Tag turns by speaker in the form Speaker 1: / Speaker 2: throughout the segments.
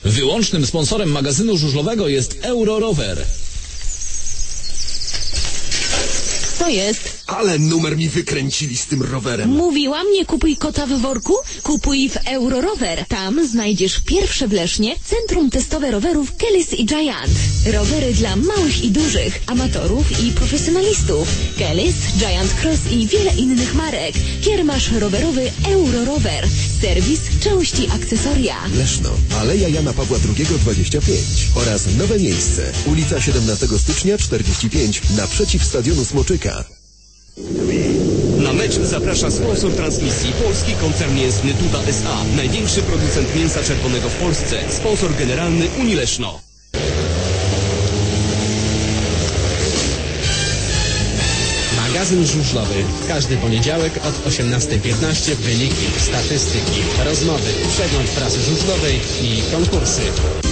Speaker 1: Wyłącznym sponsorem magazynu żużlowego jest Eurorower.
Speaker 2: To jest.
Speaker 3: Ale numer mi wykręcili z tym rowerem.
Speaker 2: Mówiłam, nie kupuj kota w worku, kupuj w Eurorower. Tam znajdziesz pierwsze w Lesznie centrum testowe rowerów Kellys i Giant. Rowery dla małych i dużych, amatorów i profesjonalistów. Kellys, Giant Cross i wiele innych marek. Kiermasz rowerowy Eurorower. Serwis, części, akcesoria.
Speaker 3: Leszno, Aleja Jana Pawła II 25 oraz nowe miejsce. Ulica 17 stycznia 45 naprzeciw stadionu Smoczyka.
Speaker 4: Na mecz zaprasza sponsor transmisji, polski koncern mięsny Duda S.A., największy producent mięsa czerwonego w Polsce, sponsor generalny Unii Leszno.
Speaker 5: Magazyn żużlowy. Każdy poniedziałek od 18:15 wyniki, statystyki, rozmowy, przegląd prasy żużlowej i konkursy.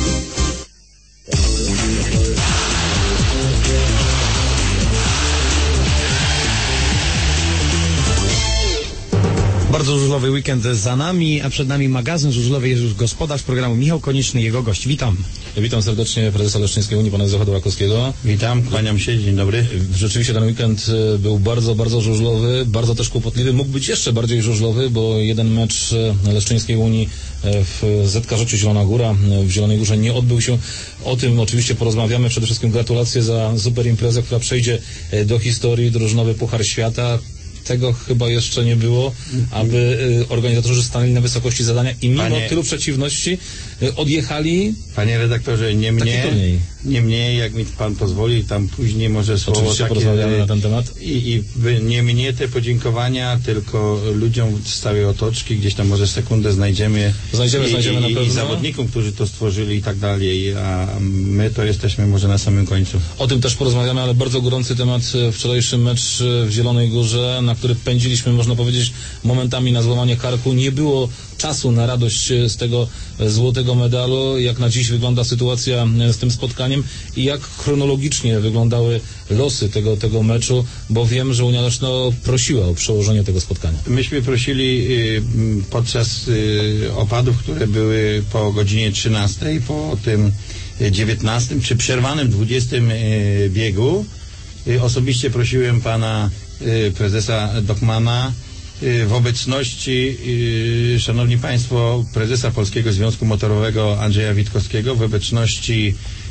Speaker 6: Bardzo żużlowy weekend za nami, a przed nami magazyn żużlowy. Jest już gospodarz programu Michał Konieczny, jego gość. Witam.
Speaker 7: Witam serdecznie prezesa Leszczyńskiej Unii, pana Józefa Rakowskiego.
Speaker 8: Witam, kłaniam się, dzień dobry.
Speaker 7: Rzeczywiście ten weekend był bardzo, bardzo żużlowy, bardzo też kłopotliwy. Mógł być jeszcze bardziej żużlowy, bo jeden mecz Leszczyńskiej Unii w ZK-Rzeciu Zielona Góra w Zielonej Górze nie odbył się. O tym oczywiście porozmawiamy. Przede wszystkim gratulacje za super imprezę, która przejdzie do historii, drużynowy Puchar Świata. Tego chyba jeszcze nie było, aby organizatorzy stanęli na wysokości zadania i mimo tylu przeciwności odjechali.
Speaker 8: Panie redaktorze, nie mnie, jak mi pan pozwoli, tam później może słowo
Speaker 7: oczywiście
Speaker 8: takie,
Speaker 7: porozmawiamy na ten temat.
Speaker 8: I nie mnie te podziękowania, tylko ludziom z całej otoczki, gdzieś tam może sekundę znajdziemy na pewno. I zawodnikom, którzy to stworzyli i tak dalej, a my to jesteśmy może na samym końcu.
Speaker 7: O tym też porozmawiamy, ale bardzo gorący temat, wczorajszy mecz w Zielonej Górze, na który pędziliśmy, można powiedzieć, momentami na złamanie karku. Nie było czasu na radość z tego złotego medalu. Jak na dziś wygląda sytuacja z tym spotkaniem i jak chronologicznie wyglądały losy tego meczu, bo wiem, że Unia Leszno prosiła o przełożenie tego spotkania.
Speaker 8: Myśmy prosili podczas opadów, które były po godzinie 13, po tym 19 czy przerwanym 20 biegu. Osobiście prosiłem pana prezesa Dochmana w obecności, szanowni państwo, prezesa Polskiego Związku Motorowego Andrzeja Witkowskiego, w obecności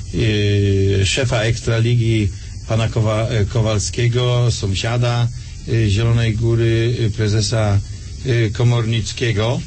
Speaker 8: szefa Ekstraligi pana Kowalskiego, sąsiada Zielonej Góry, prezesa Komornickiego.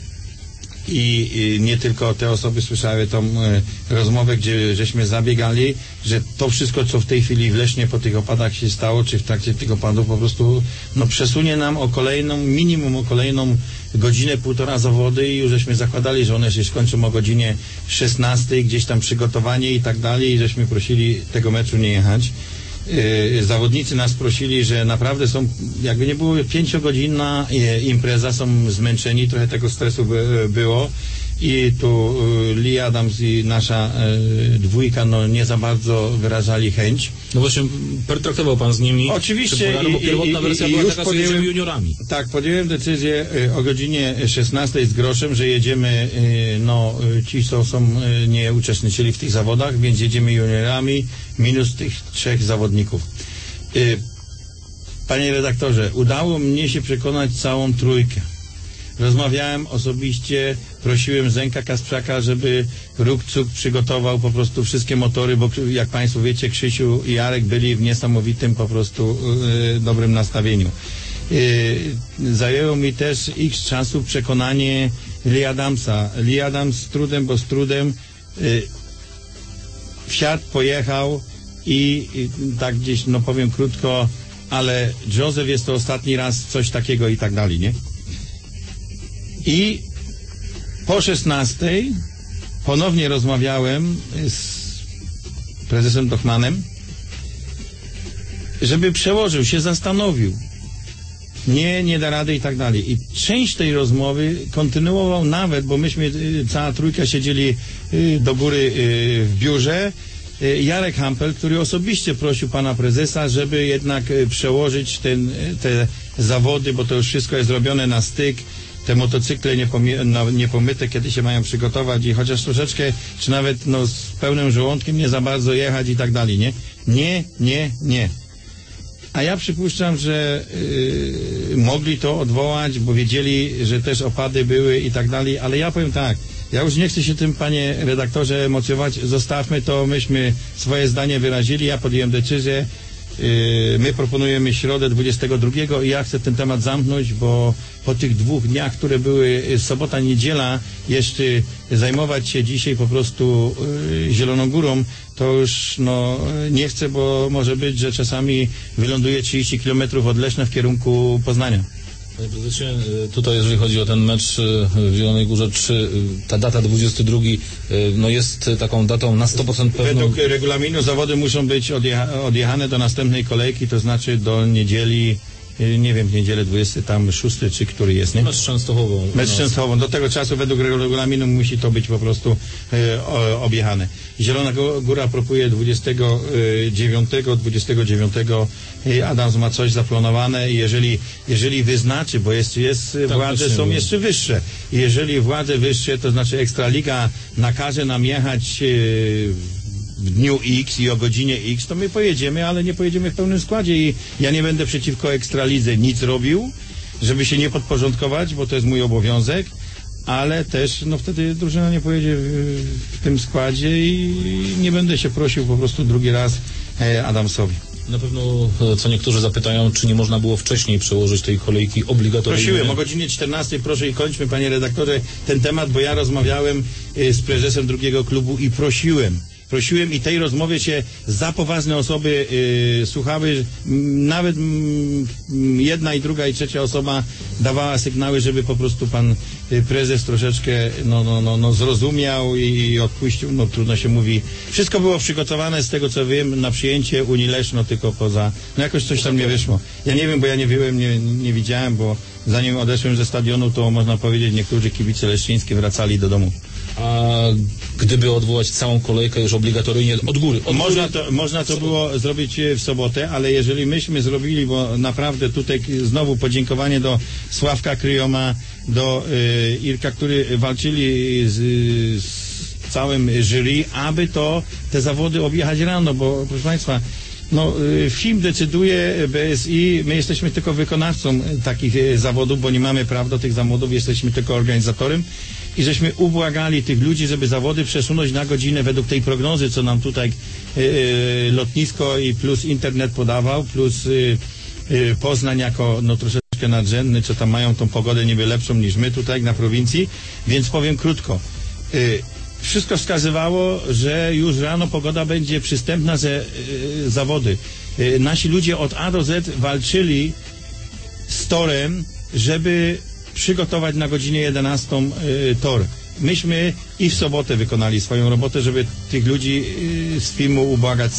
Speaker 8: I nie tylko te osoby słyszały tą rozmowę, gdzie żeśmy zabiegali, że to wszystko, co w tej chwili w Lesznie po tych opadach się stało, czy w trakcie tych opadów po prostu przesunie nam minimum o kolejną godzinę, półtora zawody i już żeśmy zakładali, że one się skończą o godzinie 16, gdzieś tam przygotowanie i tak dalej i żeśmy prosili tego meczu nie jechać. Zawodnicy nas prosili, że naprawdę są, jakby nie było 5-godzinna impreza, są zmęczeni, trochę tego stresu było i tu Lee Adams i nasza dwójka nie za bardzo wyrażali chęć.
Speaker 7: No właśnie, pertraktował pan z nimi.
Speaker 8: Oczywiście.
Speaker 7: Bo pierwotna wersja była taka, że jedziemy juniorami.
Speaker 8: Tak, podjąłem decyzję o godzinie 16 z groszem, że jedziemy, ci co nie uczestniczyli w tych zawodach, więc jedziemy juniorami minus tych 3 zawodników. Panie redaktorze, udało mnie się przekonać całą trójkę. Rozmawiałem osobiście, prosiłem Zenka Kasprzaka, żeby Rukcuk przygotował po prostu wszystkie motory, bo jak państwo wiecie, Krzysiu i Jarek byli w niesamowitym po prostu dobrym nastawieniu. Zajęło mi też x czasu przekonanie Lee Adamsa. Lee Adams z trudem wsiadł, pojechał i tak gdzieś, powiem krótko, ale Joseph jest to ostatni raz coś takiego i tak dalej, nie? I po 16 ponownie rozmawiałem z prezesem Dochmanem, żeby przełożył się, zastanowił. Nie da rady i tak dalej. I część tej rozmowy kontynuował nawet, bo myśmy, cała trójka siedzieli do góry w biurze, Jarek Hampel, który osobiście prosił pana prezesa, żeby jednak przełożyć te zawody, bo to już wszystko jest robione na styk, te motocykle niepomyte, kiedy się mają przygotować i chociaż troszeczkę, czy nawet no, z pełnym żołądkiem nie za bardzo jechać i tak dalej, nie? Nie. A ja przypuszczam, że mogli to odwołać, bo wiedzieli, że też opady były i tak dalej, ale ja powiem tak, ja już nie chcę się tym, panie redaktorze, emocjować, zostawmy to, myśmy swoje zdanie wyrazili, ja podjąłem decyzję, my proponujemy środę 22 i ja chcę ten temat zamknąć, bo po tych 2 dniach, które były sobota, niedziela, jeszcze zajmować się dzisiaj po prostu Zieloną Górą, to już no nie chcę, bo może być, że czasami wyląduje 30 km od Leszna w kierunku Poznania.
Speaker 7: Panie prezesie, tutaj jeżeli chodzi o ten mecz w Zielonej Górze, czy ta data 22 no jest taką datą na 100% pewną?
Speaker 8: Według regulaminu zawody muszą być odjechane do następnej kolejki, to znaczy do niedzieli, nie wiem, w niedzielę 26 czy który jest, nie?
Speaker 7: Mecz z Częstochową.
Speaker 8: Mecz z Częstochową. Do tego czasu według regulaminu musi to być po prostu objechane. Zielona Góra propuje 29 Adams ma coś zaplanowane i jeżeli wyznaczy, bo jest tak, władze są jeszcze wyższe. Jeżeli władze wyższe, to znaczy Ekstraliga nakaże nam jechać w dniu X i o godzinie X, to my pojedziemy, ale nie pojedziemy w pełnym składzie i ja nie będę przeciwko Ekstralidze nic robił, żeby się nie podporządkować, bo to jest mój obowiązek, ale też no wtedy drużyna nie pojedzie w tym składzie i nie będę się prosił po prostu drugi raz Adamsowi.
Speaker 7: Na pewno co niektórzy zapytają, czy nie można było wcześniej przełożyć tej kolejki obligatoryjnej.
Speaker 8: Prosiłem o godzinie 14, proszę i kończmy, panie redaktorze, ten temat, bo ja rozmawiałem z prezesem drugiego klubu i prosiłem i tej rozmowie się za poważne osoby słuchały, nawet jedna i druga i trzecia osoba dawała sygnały, żeby po prostu pan prezes troszeczkę zrozumiał i odpuścił, no trudno się mówi. Wszystko było przygotowane z tego co wiem na przyjęcie Unii Leszno, tylko poza, no jakoś coś tam nie wyszło. Ja nie wiem, bo ja nie byłem, nie widziałem, bo zanim odeszłem ze stadionu, to można powiedzieć niektórzy kibice leszczyńscy wracali do domu.
Speaker 7: A gdyby odwołać całą kolejkę już obligatoryjnie od góry?
Speaker 8: Można to było zrobić w sobotę, ale jeżeli myśmy zrobili, bo naprawdę tutaj znowu podziękowanie do Sławka Kryjoma, do Irka, który walczyli z całym jury, aby te zawody objechać rano, bo proszę państwa, no, FIM decyduje, BSI, my jesteśmy tylko wykonawcą takich zawodów, bo nie mamy praw do tych zawodów, jesteśmy tylko organizatorem i żeśmy ubłagali tych ludzi, żeby zawody przesunąć na godzinę według tej prognozy, co nam tutaj lotnisko i plus internet podawał, plus Poznań jako no troszeczkę nadrzędny, co tam mają tą pogodę niby lepszą niż my tutaj na prowincji, więc powiem krótko. Wszystko wskazywało, że już rano pogoda będzie przystępna za zawody. Nasi ludzie od A do Z walczyli z torem, żeby przygotować na godzinie 11 tor. Myśmy i w sobotę wykonali swoją robotę, żeby tych ludzi z filmu ubłagać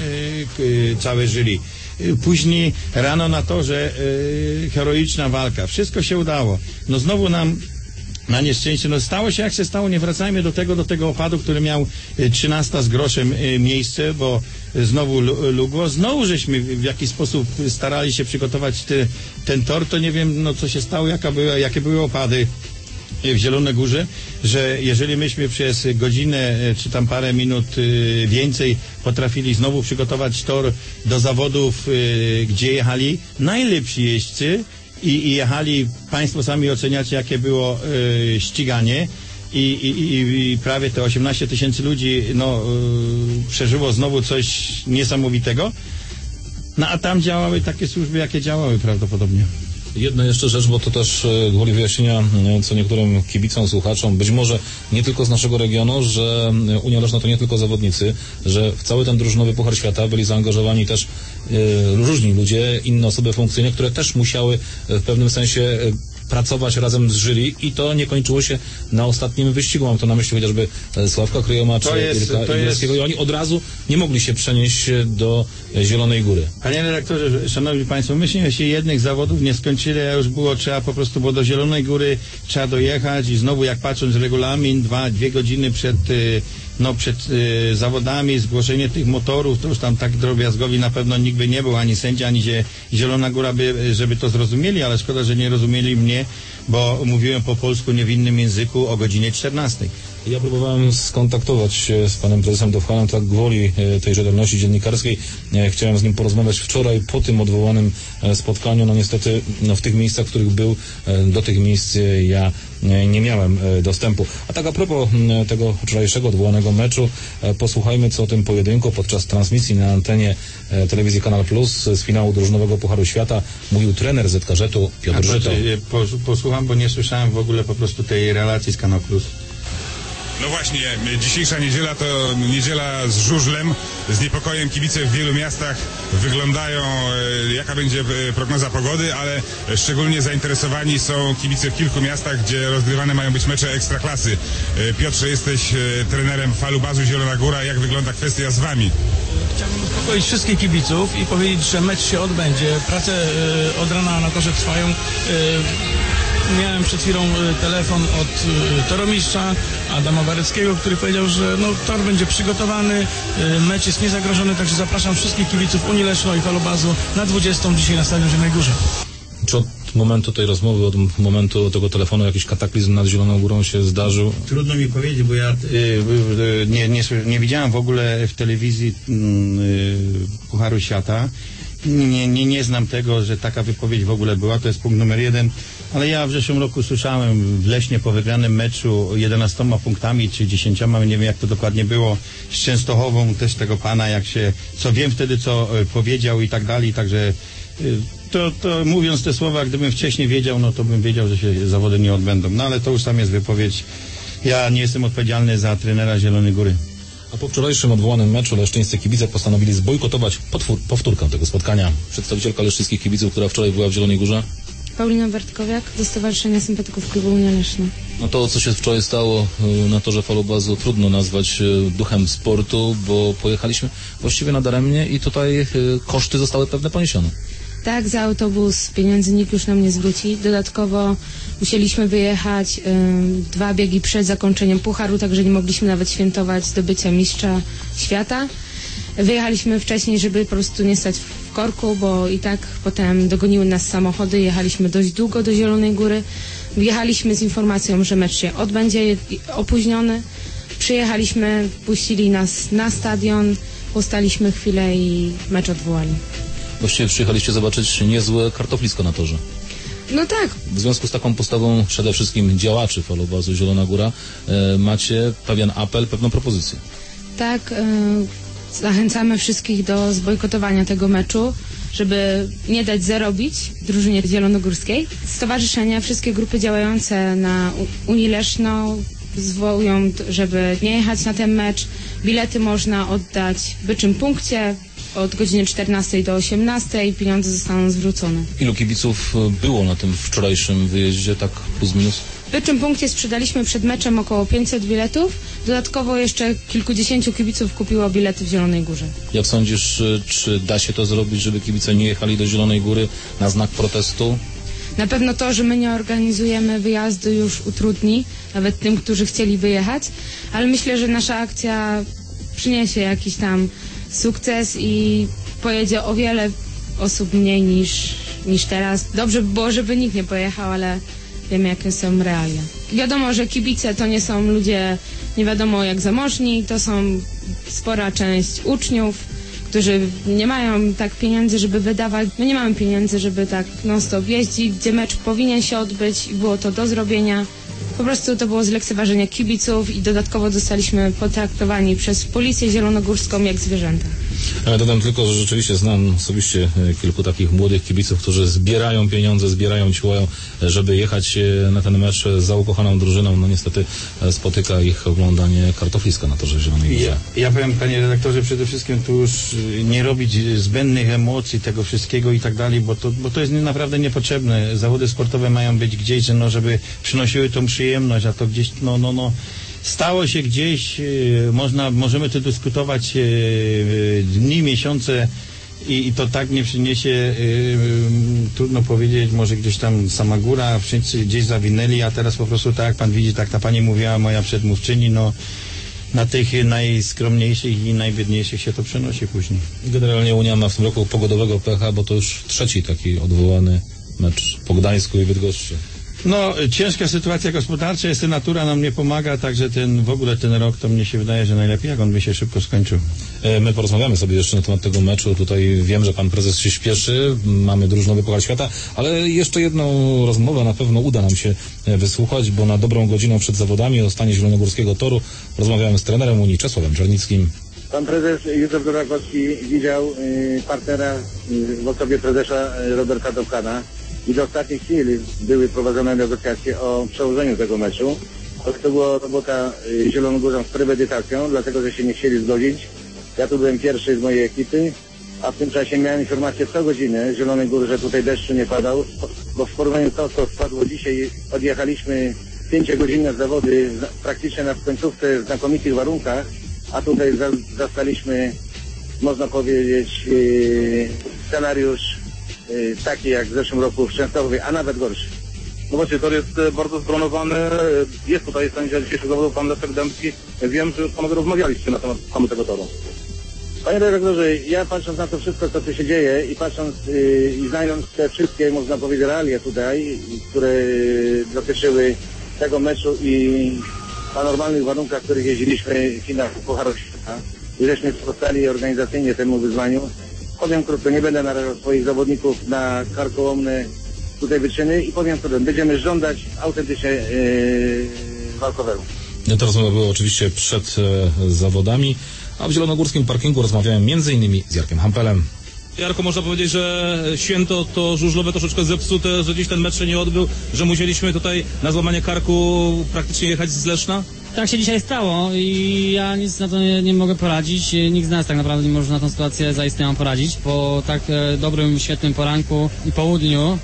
Speaker 8: całe jury. Później rano na torze heroiczna walka. Wszystko się udało. No znowu nam na nieszczęście, no stało się jak się stało, nie wracajmy do tego opadu, który miał 13 z groszem miejsce, bo znowu lugło, znowu żeśmy w jakiś sposób starali się przygotować ten tor, to nie wiem, no co się stało, jakie były opady w Zielonej Górze, że jeżeli myśmy przez godzinę czy tam parę minut więcej potrafili znowu przygotować tor do zawodów, gdzie jechali najlepsi jeźdźcy, i jechali, państwo sami oceniacie, jakie było ściganie i prawie te 18 000 ludzi przeżyło znowu coś niesamowitego, no a tam działały takie służby, jakie działały prawdopodobnie.
Speaker 7: Jedna jeszcze rzecz, bo to też gwoli wyjaśnienia co niektórym kibicom, słuchaczom, być może nie tylko z naszego regionu, że Unia Leszna to nie tylko zawodnicy, że w cały ten drużynowy Puchar Świata byli zaangażowani też różni ludzie, inne osoby funkcyjne, które też musiały w pewnym sensie pracować razem z jury i to nie kończyło się na ostatnim wyścigu. Mam to na myśli chociażby Sławka Kryjoma czy Irka Ibrowskiego i oni od razu nie mogli się przenieść do Zielonej Góry.
Speaker 8: Panie redaktorze, szanowni państwo, myśmy się jednych zawodów nie skończyli, a już trzeba po prostu, bo do Zielonej Góry trzeba dojechać i znowu jak patrząc regulamin, 2 godziny przed no przed zawodami zgłoszenie tych motorów, to już tam tak drobiazgowi na pewno nikt by nie był, ani sędzia, ani Zielona Góra by, żeby to zrozumieli, ale szkoda, że nie rozumieli mnie, bo mówiłem po polsku, nie w innym języku o godzinie 14.
Speaker 7: Ja próbowałem skontaktować się z panem prezesem Dowhanem, tak gwoli tej rzetelności dziennikarskiej. Chciałem z nim porozmawiać wczoraj po tym odwołanym spotkaniu. No niestety w tych miejscach, w których był, do tych miejsc ja nie miałem dostępu. A tak a propos tego wczorajszego odwołanego meczu, posłuchajmy co o tym pojedynku podczas transmisji na antenie telewizji Kanal Plus z finału drużynowego Pucharu Świata mówił trener ZKŻ-u Piotr Żyto.
Speaker 8: Posłucham, bo nie słyszałem w ogóle po prostu tej relacji z Kanal Plus.
Speaker 9: No właśnie, dzisiejsza niedziela to niedziela z żużlem, z niepokojem kibice w wielu miastach wyglądają, jaka będzie prognoza pogody, ale szczególnie zainteresowani są kibice w kilku miastach, gdzie rozgrywane mają być mecze ekstraklasy. Piotrze, jesteś trenerem Falubazu Zielona Góra, jak wygląda kwestia z wami?
Speaker 10: Chciałbym uspokoić wszystkich kibiców i powiedzieć, że mecz się odbędzie. Prace od rana na torze trwają. Miałem przed chwilą telefon od toromistrza Adama Wareckiego, który powiedział, że tor będzie przygotowany, mecz jest niezagrożony, także zapraszam wszystkich kibiców Unii Leszno i Falubazu na 20 dzisiaj na Stadion w Zielonej Górze.
Speaker 7: Czy od momentu tej rozmowy, od momentu tego telefonu jakiś kataklizm nad Zieloną Górą się zdarzył?
Speaker 8: Trudno mi powiedzieć, bo ja nie widziałem w ogóle w telewizji Pucharu Świata. Nie znam tego, że taka wypowiedź w ogóle była, to jest punkt numer 1, ale ja w zeszłym roku słyszałem w Lesznie po wygranym meczu 11 punktami czy 10, nie wiem jak to dokładnie było, z Częstochową też tego pana, co wiem wtedy, co powiedział i tak dalej, także to mówiąc te słowa, gdybym wcześniej wiedział, no to bym wiedział, że się zawody nie odbędą, no ale to już tam jest wypowiedź, ja nie jestem odpowiedzialny za trenera Zielonej Góry.
Speaker 7: A po wczorajszym odwołanym meczu leszczyńscy kibice postanowili zbojkotować powtórkę tego spotkania. Przedstawicielka leszczyńskich kibiców, która wczoraj była w Zielonej Górze?
Speaker 11: Paulina Bartkowiak ze Stowarzyszenia Sympatyków Klubu Unia Leszno.
Speaker 7: No to, co się wczoraj stało na torze Falubazu, trudno nazwać duchem sportu, bo pojechaliśmy właściwie nadaremnie i tutaj koszty zostały pewne poniesione.
Speaker 11: Tak, za autobus pieniędzy nikt już nam nie zwróci. Dodatkowo musieliśmy wyjechać 2 biegi przed zakończeniem pucharu, także nie mogliśmy nawet świętować zdobycia mistrza świata. Wyjechaliśmy wcześniej, żeby po prostu nie stać w korku, bo i tak potem dogoniły nas samochody. Jechaliśmy dość długo do Zielonej Góry. Wjechaliśmy z informacją, że mecz się odbędzie opóźniony. Przyjechaliśmy, puścili nas na stadion, postaliśmy chwilę i mecz odwołali.
Speaker 7: Właściwie przyjechaliście zobaczyć niezłe kartoflisko na torze.
Speaker 11: No tak.
Speaker 7: W związku z taką postawą przede wszystkim działaczy Falubazu Zielona Góra macie pewien apel, pewną propozycję.
Speaker 11: Tak, zachęcamy wszystkich do zbojkotowania tego meczu, żeby nie dać zarobić drużynie zielonogórskiej. Stowarzyszenia, wszystkie grupy działające na Unii Leszno zwołują, żeby nie jechać na ten mecz. Bilety można oddać w Byczym Punkcie od godziny 14 do 18 i pieniądze zostaną zwrócone.
Speaker 7: Ilu kibiców było na tym wczorajszym wyjeździe, tak plus minus?
Speaker 11: W Byczym Punkcie sprzedaliśmy przed meczem około 500 biletów. Dodatkowo jeszcze kilkudziesięciu kibiców kupiło bilety w Zielonej Górze.
Speaker 7: Jak sądzisz, czy da się to zrobić, żeby kibice nie jechali do Zielonej Góry na znak protestu?
Speaker 11: Na pewno to, że my nie organizujemy wyjazdu, już utrudni nawet tym, którzy chcieli wyjechać, ale myślę, że nasza akcja przyniesie jakiś tam sukces i pojedzie o wiele osób mniej niż teraz. Dobrze by było, żeby nikt nie pojechał, ale wiemy, jakie są realia. Wiadomo, że kibice to nie są ludzie nie wiadomo jak zamożni, to są spora część uczniów, którzy nie mają tak pieniędzy, żeby wydawać. My nie mamy pieniędzy, żeby tak non-stop jeździć, gdzie mecz powinien się odbyć i było to do zrobienia. Po prostu to było zlekceważenie kibiców i dodatkowo zostaliśmy potraktowani przez Policję Zielonogórską jak zwierzęta.
Speaker 7: Ale dodam tylko, że rzeczywiście znam osobiście kilku takich młodych kibiców, którzy zbierają pieniądze, zbierają, ciłają, żeby jechać na ten mecz za ukochaną drużyną. No niestety spotyka ich oglądanie kartofliska na torze Zielonej Górze.
Speaker 8: Ja powiem, panie redaktorze, przede wszystkim tu już nie robić zbędnych emocji, tego wszystkiego i tak dalej, bo to jest naprawdę niepotrzebne. Zawody sportowe mają być gdzieś, żeby przynosiły tą przyjemność, a to gdzieś, stało się gdzieś, możemy tu dyskutować dni, miesiące i to tak nie przyniesie, trudno powiedzieć, może gdzieś tam sama góra, wszyscy gdzieś zawinęli, a teraz po prostu tak jak pan widzi, tak ta pani mówiła, moja przedmówczyni, na tych najskromniejszych i najbiedniejszych się to przenosi później.
Speaker 7: Generalnie Unia ma w tym roku pogodowego pecha, bo to już trzeci taki odwołany mecz po Gdańsku i Bydgoszczy.
Speaker 8: No, ciężka sytuacja gospodarcza, jest natura nam nie pomaga, także w ogóle ten rok to mnie się wydaje, że najlepiej jak on by się szybko skończył.
Speaker 7: My porozmawiamy sobie jeszcze na temat tego meczu. Tutaj wiem, że pan prezes się śpieszy, mamy drużynowy Puchar Świata, ale jeszcze jedną rozmowę na pewno uda nam się wysłuchać, bo na dobrą godzinę przed zawodami o stanie zielonogórskiego toru rozmawiałem z trenerem Unii Czesławem Czernickim.
Speaker 12: Pan prezes Józef Durakowski widział partnera w osobie prezesa Roberta Dobkana i do ostatniej chwili były prowadzone negocjacje o przełożeniu tego meczu. To była robota zielonogórzan z premedytacją, dlatego że się nie chcieli zgodzić. Ja tu byłem pierwszy z mojej ekipy, a w tym czasie miałem informację co godzinę z Zielonej Góry, że tutaj deszczu nie padał, bo w porównaniu to, co spadło dzisiaj, odjechaliśmy 5-godzinne zawody praktycznie na końcówce w znakomitych warunkach, a tutaj zastaliśmy, można powiedzieć, scenariusz taki jak w zeszłym roku w Częstochowie, a nawet gorszy.
Speaker 13: No właśnie, tor jest bardzo stronowany. Jest tutaj sędzia dzisiejszych zawodów, pan Leszek Dębski. Wiem, że już panowie rozmawialiście na temat tego toru.
Speaker 12: Panie dyrektorze, ja patrząc na to wszystko, co tu się dzieje i patrząc i znając te wszystkie, można powiedzieć, realia tutaj, które dotyczyły tego meczu i na normalnych warunkach, w których jeździliśmy w finał Pucharu Świata, i żeśmy sprostali organizacyjnie temu wyzwaniu. Powiem krótko, nie będę narażał swoich zawodników na karkołomne tutaj wyczyny i powiem co, będziemy żądać autentycznie walkowego.
Speaker 7: Te rozmowy były oczywiście przed zawodami, a w zielonogórskim parkingu rozmawiałem m.in. z Jarkiem Hampelem.
Speaker 14: Jarko, można powiedzieć, że święto to żużlowe troszeczkę zepsute, że dziś ten mecz się nie odbył, że musieliśmy tutaj na złamanie karku praktycznie jechać z Leszna?
Speaker 15: Tak się dzisiaj stało i ja nic na to nie mogę poradzić. Nikt z nas tak naprawdę nie może na tą sytuację zaistniałą poradzić. Po tak dobrym, świetnym poranku i południu,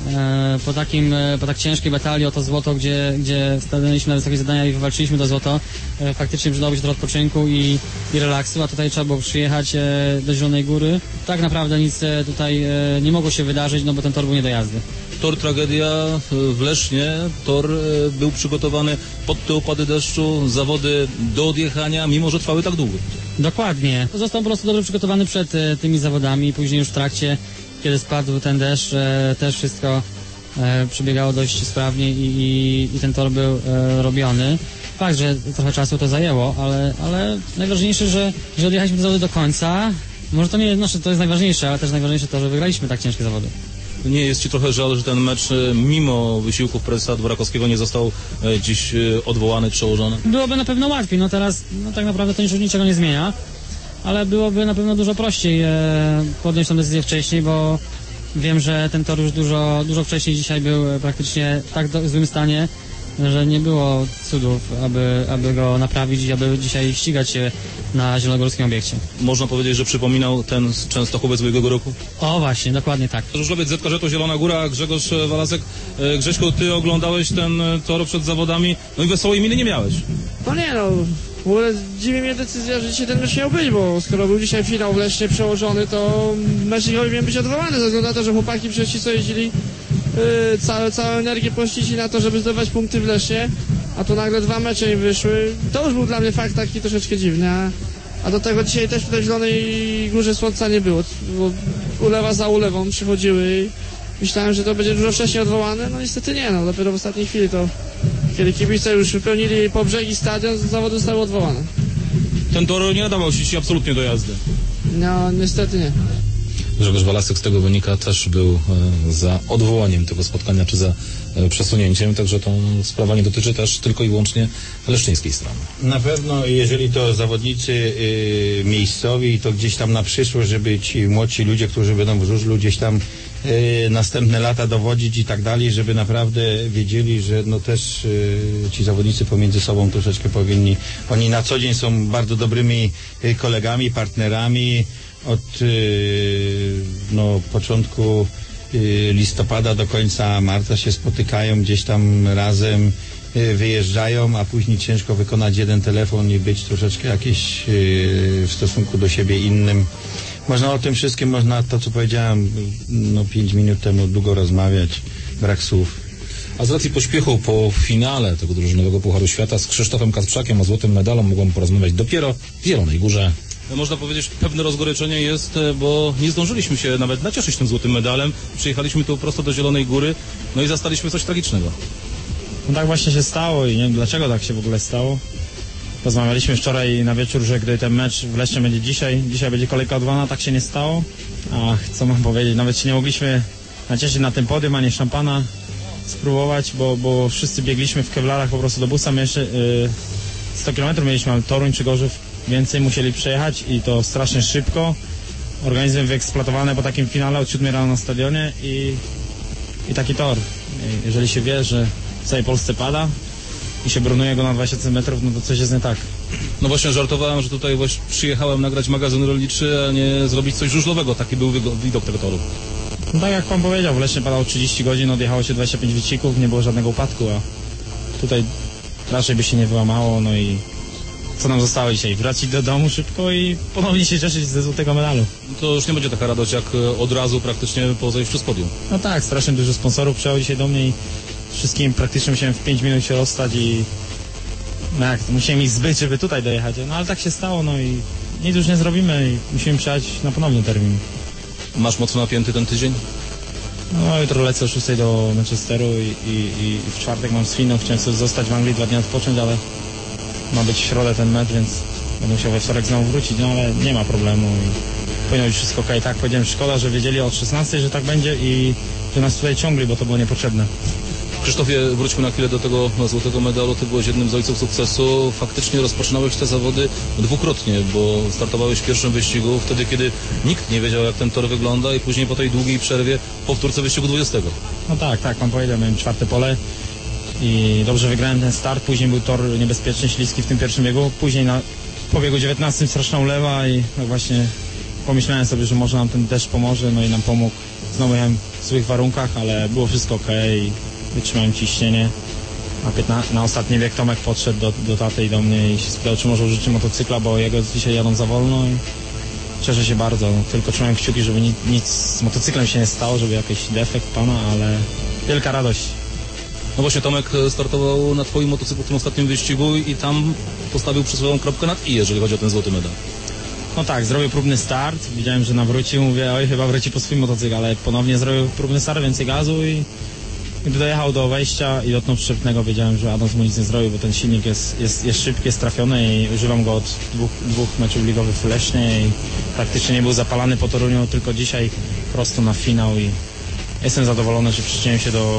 Speaker 15: po tak ciężkiej batalii o to złoto, gdzie stanęliśmy na wysokie zadania i wywalczyliśmy to złoto, faktycznie przydałoby się do odpoczynku i relaksu, a tutaj trzeba było przyjechać do Zielonej Góry. Tak naprawdę nic tutaj nie mogło się wydarzyć, no bo ten tor był nie do jazdy.
Speaker 14: Tor tragedia w Lesznie, tor był przygotowany pod te opady deszczu, zawody do odjechania, mimo że trwały tak długo.
Speaker 15: Dokładnie. Został po prostu dobrze przygotowany przed tymi zawodami, później już w trakcie, kiedy spadł ten deszcz, też wszystko przebiegało dość sprawnie i ten tor był robiony. Fakt, że trochę czasu to zajęło, ale najważniejsze, że odjechaliśmy te zawody do końca. Może to nie, znaczy to jest najważniejsze, ale też najważniejsze to, że wygraliśmy tak ciężkie zawody.
Speaker 14: Nie jest ci trochę żal, że ten mecz mimo wysiłków prezesa Dworakowskiego nie został dziś odwołany, przełożony?
Speaker 15: Byłoby na pewno łatwiej, no teraz tak naprawdę to niczego nie zmienia, ale byłoby na pewno dużo prościej podjąć tę decyzję wcześniej, bo wiem, że ten tor już dużo wcześniej dzisiaj był praktycznie w tak złym stanie, że nie było cudów, aby go naprawić i aby dzisiaj ścigać się na zielonogórskim obiekcie.
Speaker 14: Można powiedzieć, że przypominał ten z Częstochowiec ubiegłego roku?
Speaker 15: O właśnie, dokładnie tak.
Speaker 14: Żużlowiec ZKŻ to Zielona Góra, Grzegorz Walasek. Grześku, ty oglądałeś ten tor przed zawodami, no i wesołej miny nie miałeś.
Speaker 16: No nie no, w ogóle dziwi mnie decyzja, że dzisiaj ten mecz miał być, bo skoro był dzisiaj finał w Lesznie przełożony, to mecz nie powinien być odwołany, ze względu na to, że chłopaki przecież ci co jeździli całą energię pościli na to, żeby zdobywać punkty w Lesznie, a tu nagle 2 mecze im wyszły. To już był dla mnie fakt taki troszeczkę dziwny, a do tego dzisiaj też tutaj w Zielonej Górze słońca nie było, bo ulewa za ulewą przychodziły. Myślałem, że to będzie dużo wcześniej odwołane, no niestety nie, no dopiero w ostatniej chwili to, kiedy kibice już wypełnili po brzegi stadion, zawody zostały odwołane.
Speaker 14: Ten tor nie nadawał się absolutnie do jazdy.
Speaker 16: No niestety nie.
Speaker 7: Grzegorz Walasek z tego wynika też był za odwołaniem tego spotkania, czy za przesunięciem, także to sprawa nie dotyczy też tylko i wyłącznie leszczyńskiej strony.
Speaker 8: Na pewno, jeżeli to zawodnicy miejscowi, to gdzieś tam na przyszłość, żeby ci młodsi ludzie, którzy będą w żużlu gdzieś tam następne lata dowodzić i tak dalej, żeby naprawdę wiedzieli, że no też ci zawodnicy pomiędzy sobą troszeczkę powinni, oni na co dzień są bardzo dobrymi kolegami, partnerami. Od początku listopada do końca marca się spotykają, gdzieś tam razem wyjeżdżają, a później ciężko wykonać jeden telefon i być troszeczkę jakieś w stosunku do siebie innym. Można o tym wszystkim, można to co powiedziałem 5 minut temu długo rozmawiać, brak słów.
Speaker 7: A z racji pośpiechu po finale tego drużynowego Pucharu Świata z Krzysztofem Kasprzakiem o złotym medalu mogłem porozmawiać dopiero w Zielonej Górze.
Speaker 14: Można powiedzieć, pewne rozgoryczenie jest, bo nie zdążyliśmy się nawet nacieszyć tym złotym medalem. Przyjechaliśmy tu prosto do Zielonej Góry, no i zastaliśmy coś tragicznego.
Speaker 6: No tak właśnie się stało i nie wiem dlaczego tak się w ogóle stało. Rozmawialiśmy wczoraj na wieczór, że gdy ten mecz w Lesznie będzie dzisiaj będzie kolejka odwołana, tak się nie stało. Ach, co mam powiedzieć, nawet się nie mogliśmy nacieszyć na tym podium, ani szampana spróbować, bo wszyscy biegliśmy w kewlarach po prostu do busa. My jeszcze 100 km mieliśmy, ale Toruń czy Gorzów więcej musieli przejechać i to strasznie szybko. Organizm wyeksploatowany po takim finale od 7 rano na stadionie i taki tor. Jeżeli się wie, że w całej Polsce pada i się bronuje go na 20 cm, no to coś jest nie tak.
Speaker 14: No właśnie żartowałem, że tutaj właśnie przyjechałem nagrać magazyn rolniczy, a nie zrobić coś żużlowego. Taki był widok tego toru.
Speaker 6: No tak jak pan powiedział, w Lesznie padało 30 godzin, odjechało się 25 wyścigów, nie było żadnego upadku, a tutaj raczej by się nie wyłamało, no i co nam zostało dzisiaj? Wrócić do domu szybko i ponownie się cieszyć ze złotego medalu.
Speaker 14: To już nie będzie taka radość jak od razu praktycznie po zejściu z podium.
Speaker 6: No tak, strasznie dużo sponsorów przyjechał dzisiaj do mnie i wszystkim praktycznie musiałem w 5 minut się rozstać i no jak, to musiałem ich zbyć, żeby tutaj dojechać. No ale tak się stało, no i nic już nie zrobimy i musimy przyjechać na ponowny termin.
Speaker 14: Masz mocno napięty ten tydzień?
Speaker 6: No jutro lecę o 6 do Manchesteru i w czwartek mam z Finą. Chciałem sobie zostać w Anglii 2 dni odpocząć, ale ma być w środę ten mecz, więc będę musiał we wtorek znowu wrócić, no ale nie ma problemu i powinno być wszystko okej. Tak powiedziałem, szkoda, że wiedzieli od 16, że tak będzie i że nas tutaj ciągli, bo to było niepotrzebne.
Speaker 14: Krzysztofie, wróćmy na chwilę do tego złotego medalu. Ty byłeś jednym z ojców sukcesu. Faktycznie rozpoczynałeś te zawody dwukrotnie, bo startowałeś w pierwszym wyścigu, wtedy kiedy nikt nie wiedział, jak ten tor wygląda i później po tej długiej przerwie powtórce wyścigu 20.
Speaker 6: No tak, pan powiedział, miałem 4. pole i dobrze wygrałem ten start. Później był tor niebezpieczny, śliski w tym pierwszym biegu. Później po biegu 19 straszna ulewa i tak właśnie pomyślałem sobie, że może nam ten deszcz pomoże, no i nam pomógł. Znowu jechałem w złych warunkach, ale było wszystko okej. Wytrzymałem ciśnienie, a na ostatni bieg Tomek podszedł do taty i do mnie i się spytał, czy może użyczyć motocykla, bo jego dzisiaj jadą za wolno i cieszę się bardzo. Tylko trzymałem kciuki, żeby nic z motocyklem się nie stało, żeby jakiś defekt pana, ale wielka radość.
Speaker 14: No właśnie Tomek startował na twoim motocyklu w tym ostatnim wyścigu i tam postawił przysłowiową kropkę nad i, jeżeli chodzi o ten złoty medal.
Speaker 6: No tak, zrobił próbny start, widziałem, że nawrócił, mówię, oj chyba wróci po swój motocykl, ale ponownie zrobił próbny start, więcej gazu i gdy dojechał do wejścia i dotknął przyczepnego, wiedziałem, że Adams mu nic nie zrobił, bo ten silnik jest szybki, jest trafiony i używam go od dwóch meczów ligowych w Lesznie i praktycznie nie był zapalany po Toruniu, tylko dzisiaj prosto na finał i jestem zadowolony, że przyczyniłem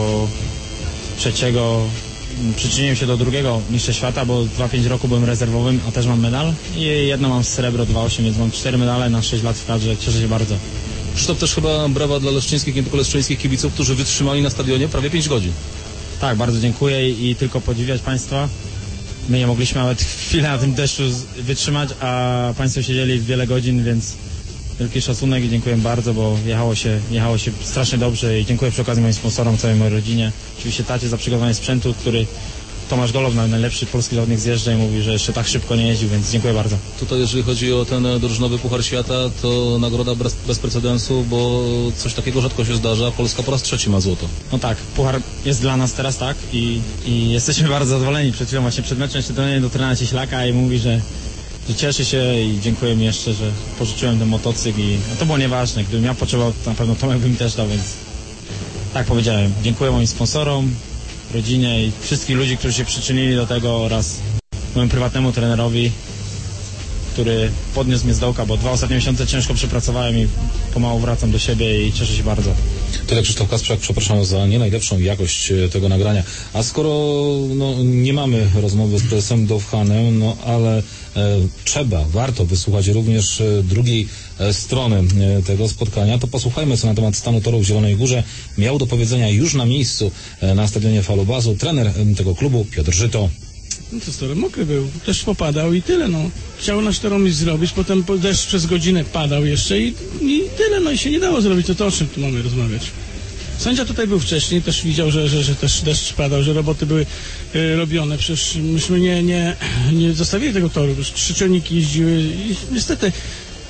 Speaker 6: się do drugiego mistrza świata, bo 2-5 roku byłem rezerwowym, a też mam medal i jedno mam srebro 2-8, więc mam 4 medale na 6 lat w kadrze, cieszę się bardzo.
Speaker 14: Krzysztof, też chyba brawa dla leszczyńskich, nie tylko leszczyńskich kibiców, którzy wytrzymali na stadionie prawie 5 godzin.
Speaker 6: Tak, bardzo dziękuję i tylko podziwiać państwa. My nie mogliśmy nawet chwilę na tym deszczu wytrzymać, a państwo siedzieli wiele godzin, więc wielki szacunek i dziękuję bardzo, bo jechało się strasznie dobrze i dziękuję przy okazji moim sponsorom, całej mojej rodzinie. Oczywiście tacie za przygotowanie sprzętu, który Tomasz Golow, najlepszy polski zawodnik, zjeżdża i mówi, że jeszcze tak szybko nie jeździł, więc dziękuję bardzo.
Speaker 14: Tutaj jeżeli chodzi o ten drużynowy Puchar Świata, to nagroda bez precedensu, bo coś takiego rzadko się zdarza. Polska po raz 3 ma złoto.
Speaker 6: No tak, Puchar jest dla nas teraz, tak, i jesteśmy bardzo zadowoleni. Przed chwilą właśnie przed meczem się do trenera Cieślaka i mówi, że cieszy się i dziękuję mi jeszcze, że pożyczyłem ten motocykl i no to było nieważne. Gdybym ja potrzebował, to na pewno Tomek by mi też dał, więc tak powiedziałem. Dziękuję moim sponsorom, rodzinie i wszystkich ludzi, którzy się przyczynili do tego oraz mojemu prywatnemu trenerowi, który podniósł mnie z dołka, bo 2 ostatnie miesiące ciężko przepracowałem i pomału wracam do siebie i cieszę się bardzo.
Speaker 7: Tyle Krzysztof Kasprzak, przepraszam za nie najlepszą jakość tego nagrania. A skoro nie mamy rozmowy z prezesem Dowhanem, ale warto wysłuchać również drugiej strony tego spotkania, to posłuchajmy, co na temat stanu toru w Zielonej Górze miał do powiedzenia już na miejscu na stadionie Falubazu trener tego klubu Piotr Żyto.
Speaker 10: No to tor mokry był, deszcz popadał i tyle, Chciał nasz toromistrz zrobić, potem deszcz przez godzinę padał jeszcze i tyle, i się nie dało zrobić, to o czym tu mamy rozmawiać? Sędzia tutaj był wcześniej, też widział, że też deszcz padał, że roboty były robione, przecież myśmy nie zostawili tego toru, już 3 ciągniki jeździły i niestety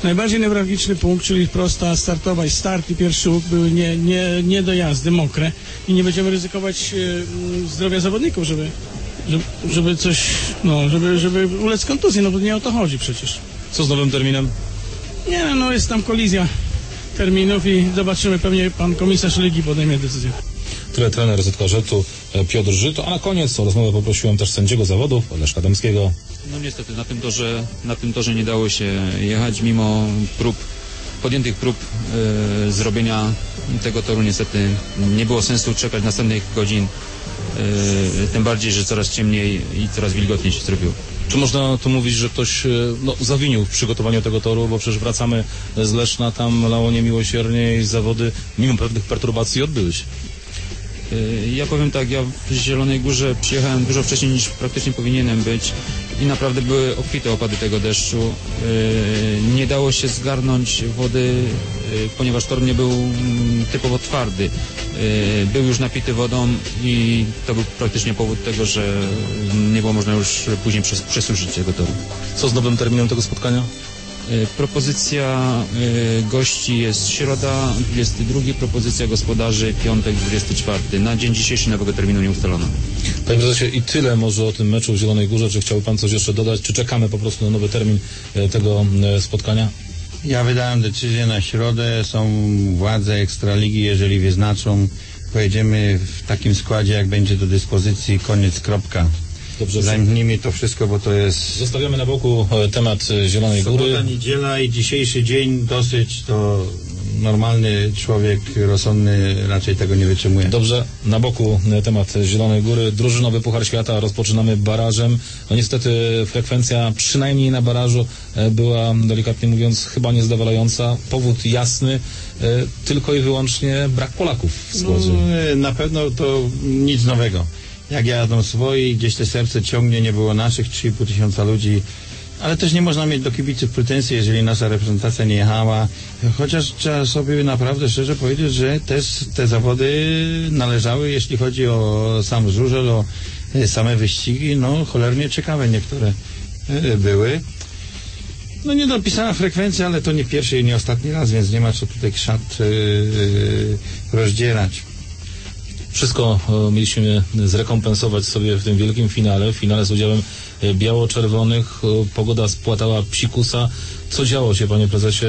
Speaker 10: najbardziej newralgiczny punkt, czyli prosta startowa i start i pierwszy łuk były nie do jazdy, mokre i nie będziemy ryzykować zdrowia zawodników, żeby coś, żeby ulec kontuzji, no bo nie o to chodzi przecież.
Speaker 7: Co z nowym terminem?
Speaker 10: Nie wiem, no jest tam kolizja terminów i zobaczymy, pewnie pan komisarz Ligi podejmie decyzję.
Speaker 7: Tyle trener ZKŻ-u Piotr Żyto, a na koniec o rozmowę poprosiłem też sędziego zawodów Leszka Dębskiego.
Speaker 17: No niestety na tym torze nie dało się jechać, mimo podjętych prób zrobienia tego toru niestety nie było sensu czekać następnych godzin, tym bardziej, że coraz ciemniej i coraz wilgotniej się zrobiło.
Speaker 7: Czy można tu mówić, że ktoś zawinił w przygotowaniu tego toru, bo przecież wracamy z Leszna, tam lało niemiłosiernie i zawody mimo pewnych perturbacji odbyły się?
Speaker 17: Ja powiem tak, ja w Zielonej Górze przyjechałem dużo wcześniej niż praktycznie powinienem być i naprawdę były obfite opady tego deszczu. Nie dało się zgarnąć wody, ponieważ tor nie był typowo twardy. Był już napity wodą i to był praktycznie powód tego, że nie było można już później przesuszyć tego toru.
Speaker 7: Co z nowym terminem tego spotkania?
Speaker 17: Propozycja gości jest środa 22, propozycja gospodarzy piątek 24. Na dzień dzisiejszy nowego terminu nie ustalono.
Speaker 7: Panie prezesie, i tyle może o tym meczu w Zielonej Górze. Czy chciałby pan coś jeszcze dodać? Czy czekamy po prostu na nowy termin tego spotkania?
Speaker 8: Ja wydałem decyzję na środę. Są władze Ekstraligi, jeżeli wyznaczą, pojedziemy w takim składzie, jak będzie do dyspozycji, koniec, kropka.
Speaker 7: Dobrze.
Speaker 8: Zamknijmy to wszystko, bo to jest...
Speaker 7: Zostawiamy na boku temat Zielonej Góry.
Speaker 8: Sobota, niedziela i dzisiejszy dzień dosyć, to normalny człowiek rozsądny raczej tego nie wytrzymuje.
Speaker 7: Dobrze, na boku temat Zielonej Góry. Drużynowy Puchar Świata rozpoczynamy barażem. No niestety frekwencja przynajmniej na barażu była, delikatnie mówiąc, chyba niezadowalająca. Powód jasny, tylko i wyłącznie brak Polaków w składzie.
Speaker 8: No, na pewno to nic nowego. Jak jadą swoi, gdzieś te serce ciągnie, nie było naszych, 3,5 tysiąca ludzi, ale też nie można mieć do kibiców pretensji, jeżeli nasza reprezentacja nie jechała, chociaż trzeba sobie naprawdę szczerze powiedzieć, że też te zawody należały, jeśli chodzi o sam żużel, o same wyścigi, no cholernie ciekawe niektóre były. No niedopisana frekwencja, ale to nie pierwszy i nie ostatni raz, więc nie ma co tutaj szat rozdzierać.
Speaker 7: Wszystko mieliśmy zrekompensować sobie w tym wielkim finale z udziałem biało-czerwonych. Pogoda spłatała psikusa. Co działo się, panie prezesie,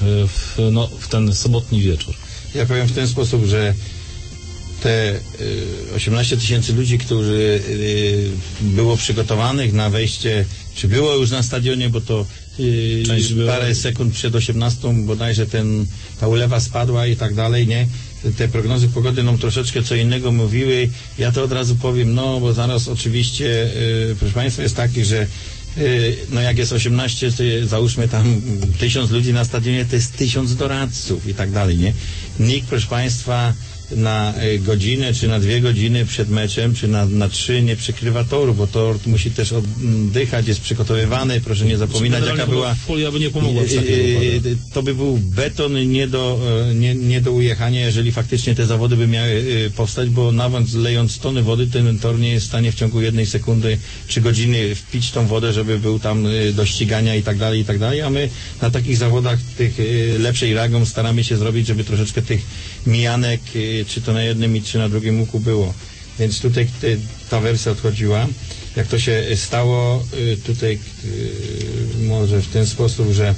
Speaker 7: w ten sobotni wieczór?
Speaker 8: Ja powiem w ten sposób, że te 18 tysięcy ludzi, którzy było przygotowanych na wejście, czy było już na stadionie, bo to parę sekund przed 18 bodajże ta ulewa spadła i tak dalej, nie? Te prognozy pogody nam troszeczkę co innego mówiły. Ja to od razu powiem, bo zaraz oczywiście, proszę państwa, jest taki, że jak jest 18, to załóżmy tam 1000 ludzi na stadionie, to jest 1000 doradców i tak dalej, nie? Nikt, proszę państwa, na godzinę, czy na 2 godziny przed meczem, czy na 3 nie przykrywa toru, bo tor musi też oddychać, jest przygotowywany, proszę nie zapominać, jaka była...
Speaker 7: Folia by nie pomogła
Speaker 8: to by był beton nie do ujechania, jeżeli faktycznie te zawody by miały powstać, bo nawet lejąc tony wody, ten tor nie jest w stanie w ciągu 1 sekundy czy godziny wpić tą wodę, żeby był tam do ścigania i tak dalej, a my na takich zawodach tych lepszej rangą staramy się zrobić, żeby troszeczkę tych mijanek, czy to na jednym, czy na drugim łuku było. Więc tutaj ta wersja odchodziła. Jak to się stało, tutaj może w ten sposób, że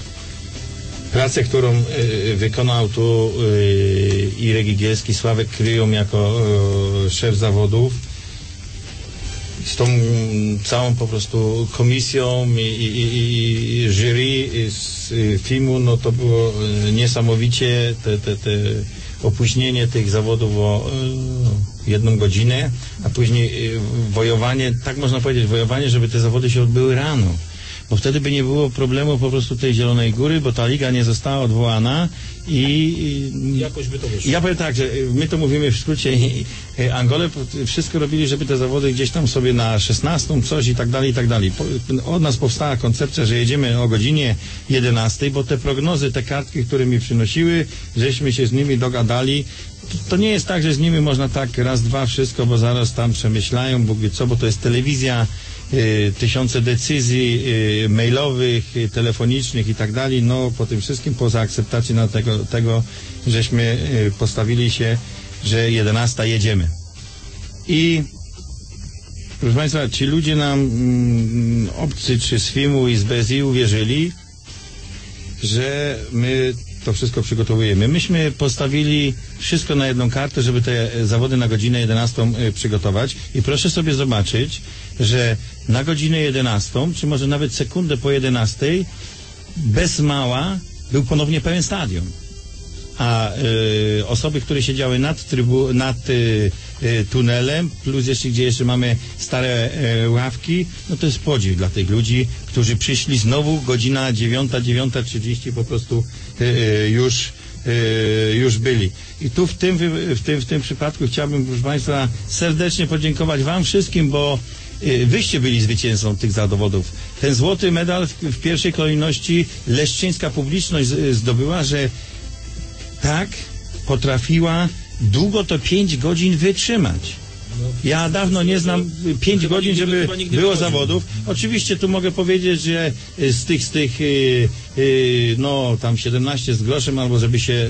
Speaker 8: pracę, którą wykonał tu Irek Igielski, Sławek Kryją jako szef zawodów, z tą całą po prostu komisją i jury z filmu, to było niesamowicie te opóźnienie tych zawodów o 1 godzinę, a później wojowanie, tak można powiedzieć, żeby te zawody się odbyły rano. Bo wtedy by nie było problemu po prostu tej Zielonej Góry, bo ta liga nie została odwołana i
Speaker 7: jakoś by to wyszło.
Speaker 8: Ja powiem tak, że my to mówimy w skrócie, Angole wszystko robili, żeby te zawody gdzieś tam sobie na 16 coś i tak dalej. Od nas powstała koncepcja, że jedziemy o godzinie 11, bo te prognozy, te kartki, które mi przynosiły, żeśmy się z nimi dogadali. To nie jest tak, że z nimi można tak raz, dwa wszystko, bo zaraz tam przemyślają, Bóg wie co, bo to jest telewizja tysiące decyzji mailowych, telefonicznych i tak dalej, no po tym wszystkim, poza akceptacją na tego żeśmy postawili się, że 11 jedziemy. I proszę Państwa, ci ludzie nam obcy, czy z FIM-u i z BSI uwierzyli, że my to wszystko przygotowujemy. Myśmy postawili wszystko na jedną kartę, żeby te zawody na godzinę 11 przygotować i proszę sobie zobaczyć, że na godzinę 11, czy może nawet sekundę po 11, bez mała był ponownie pełen stadion. A osoby, które siedziały nad tunelem, plus gdzie jeszcze mamy stare ławki, no to jest podziw dla tych ludzi, którzy przyszli znowu godzina 9:30 po prostu już byli. I tu w tym przypadku chciałbym, proszę Państwa, serdecznie podziękować Wam wszystkim, bo wyście byli zwycięzcą tych zawodów. Ten złoty medal w pierwszej kolejności leszczyńska publiczność zdobyła, że tak potrafiła długo to 5 godzin wytrzymać. Ja dawno nie znam 5 godzin, żeby było zawodów. Oczywiście tu mogę powiedzieć, że z tych no tam 17 z groszem, albo żeby się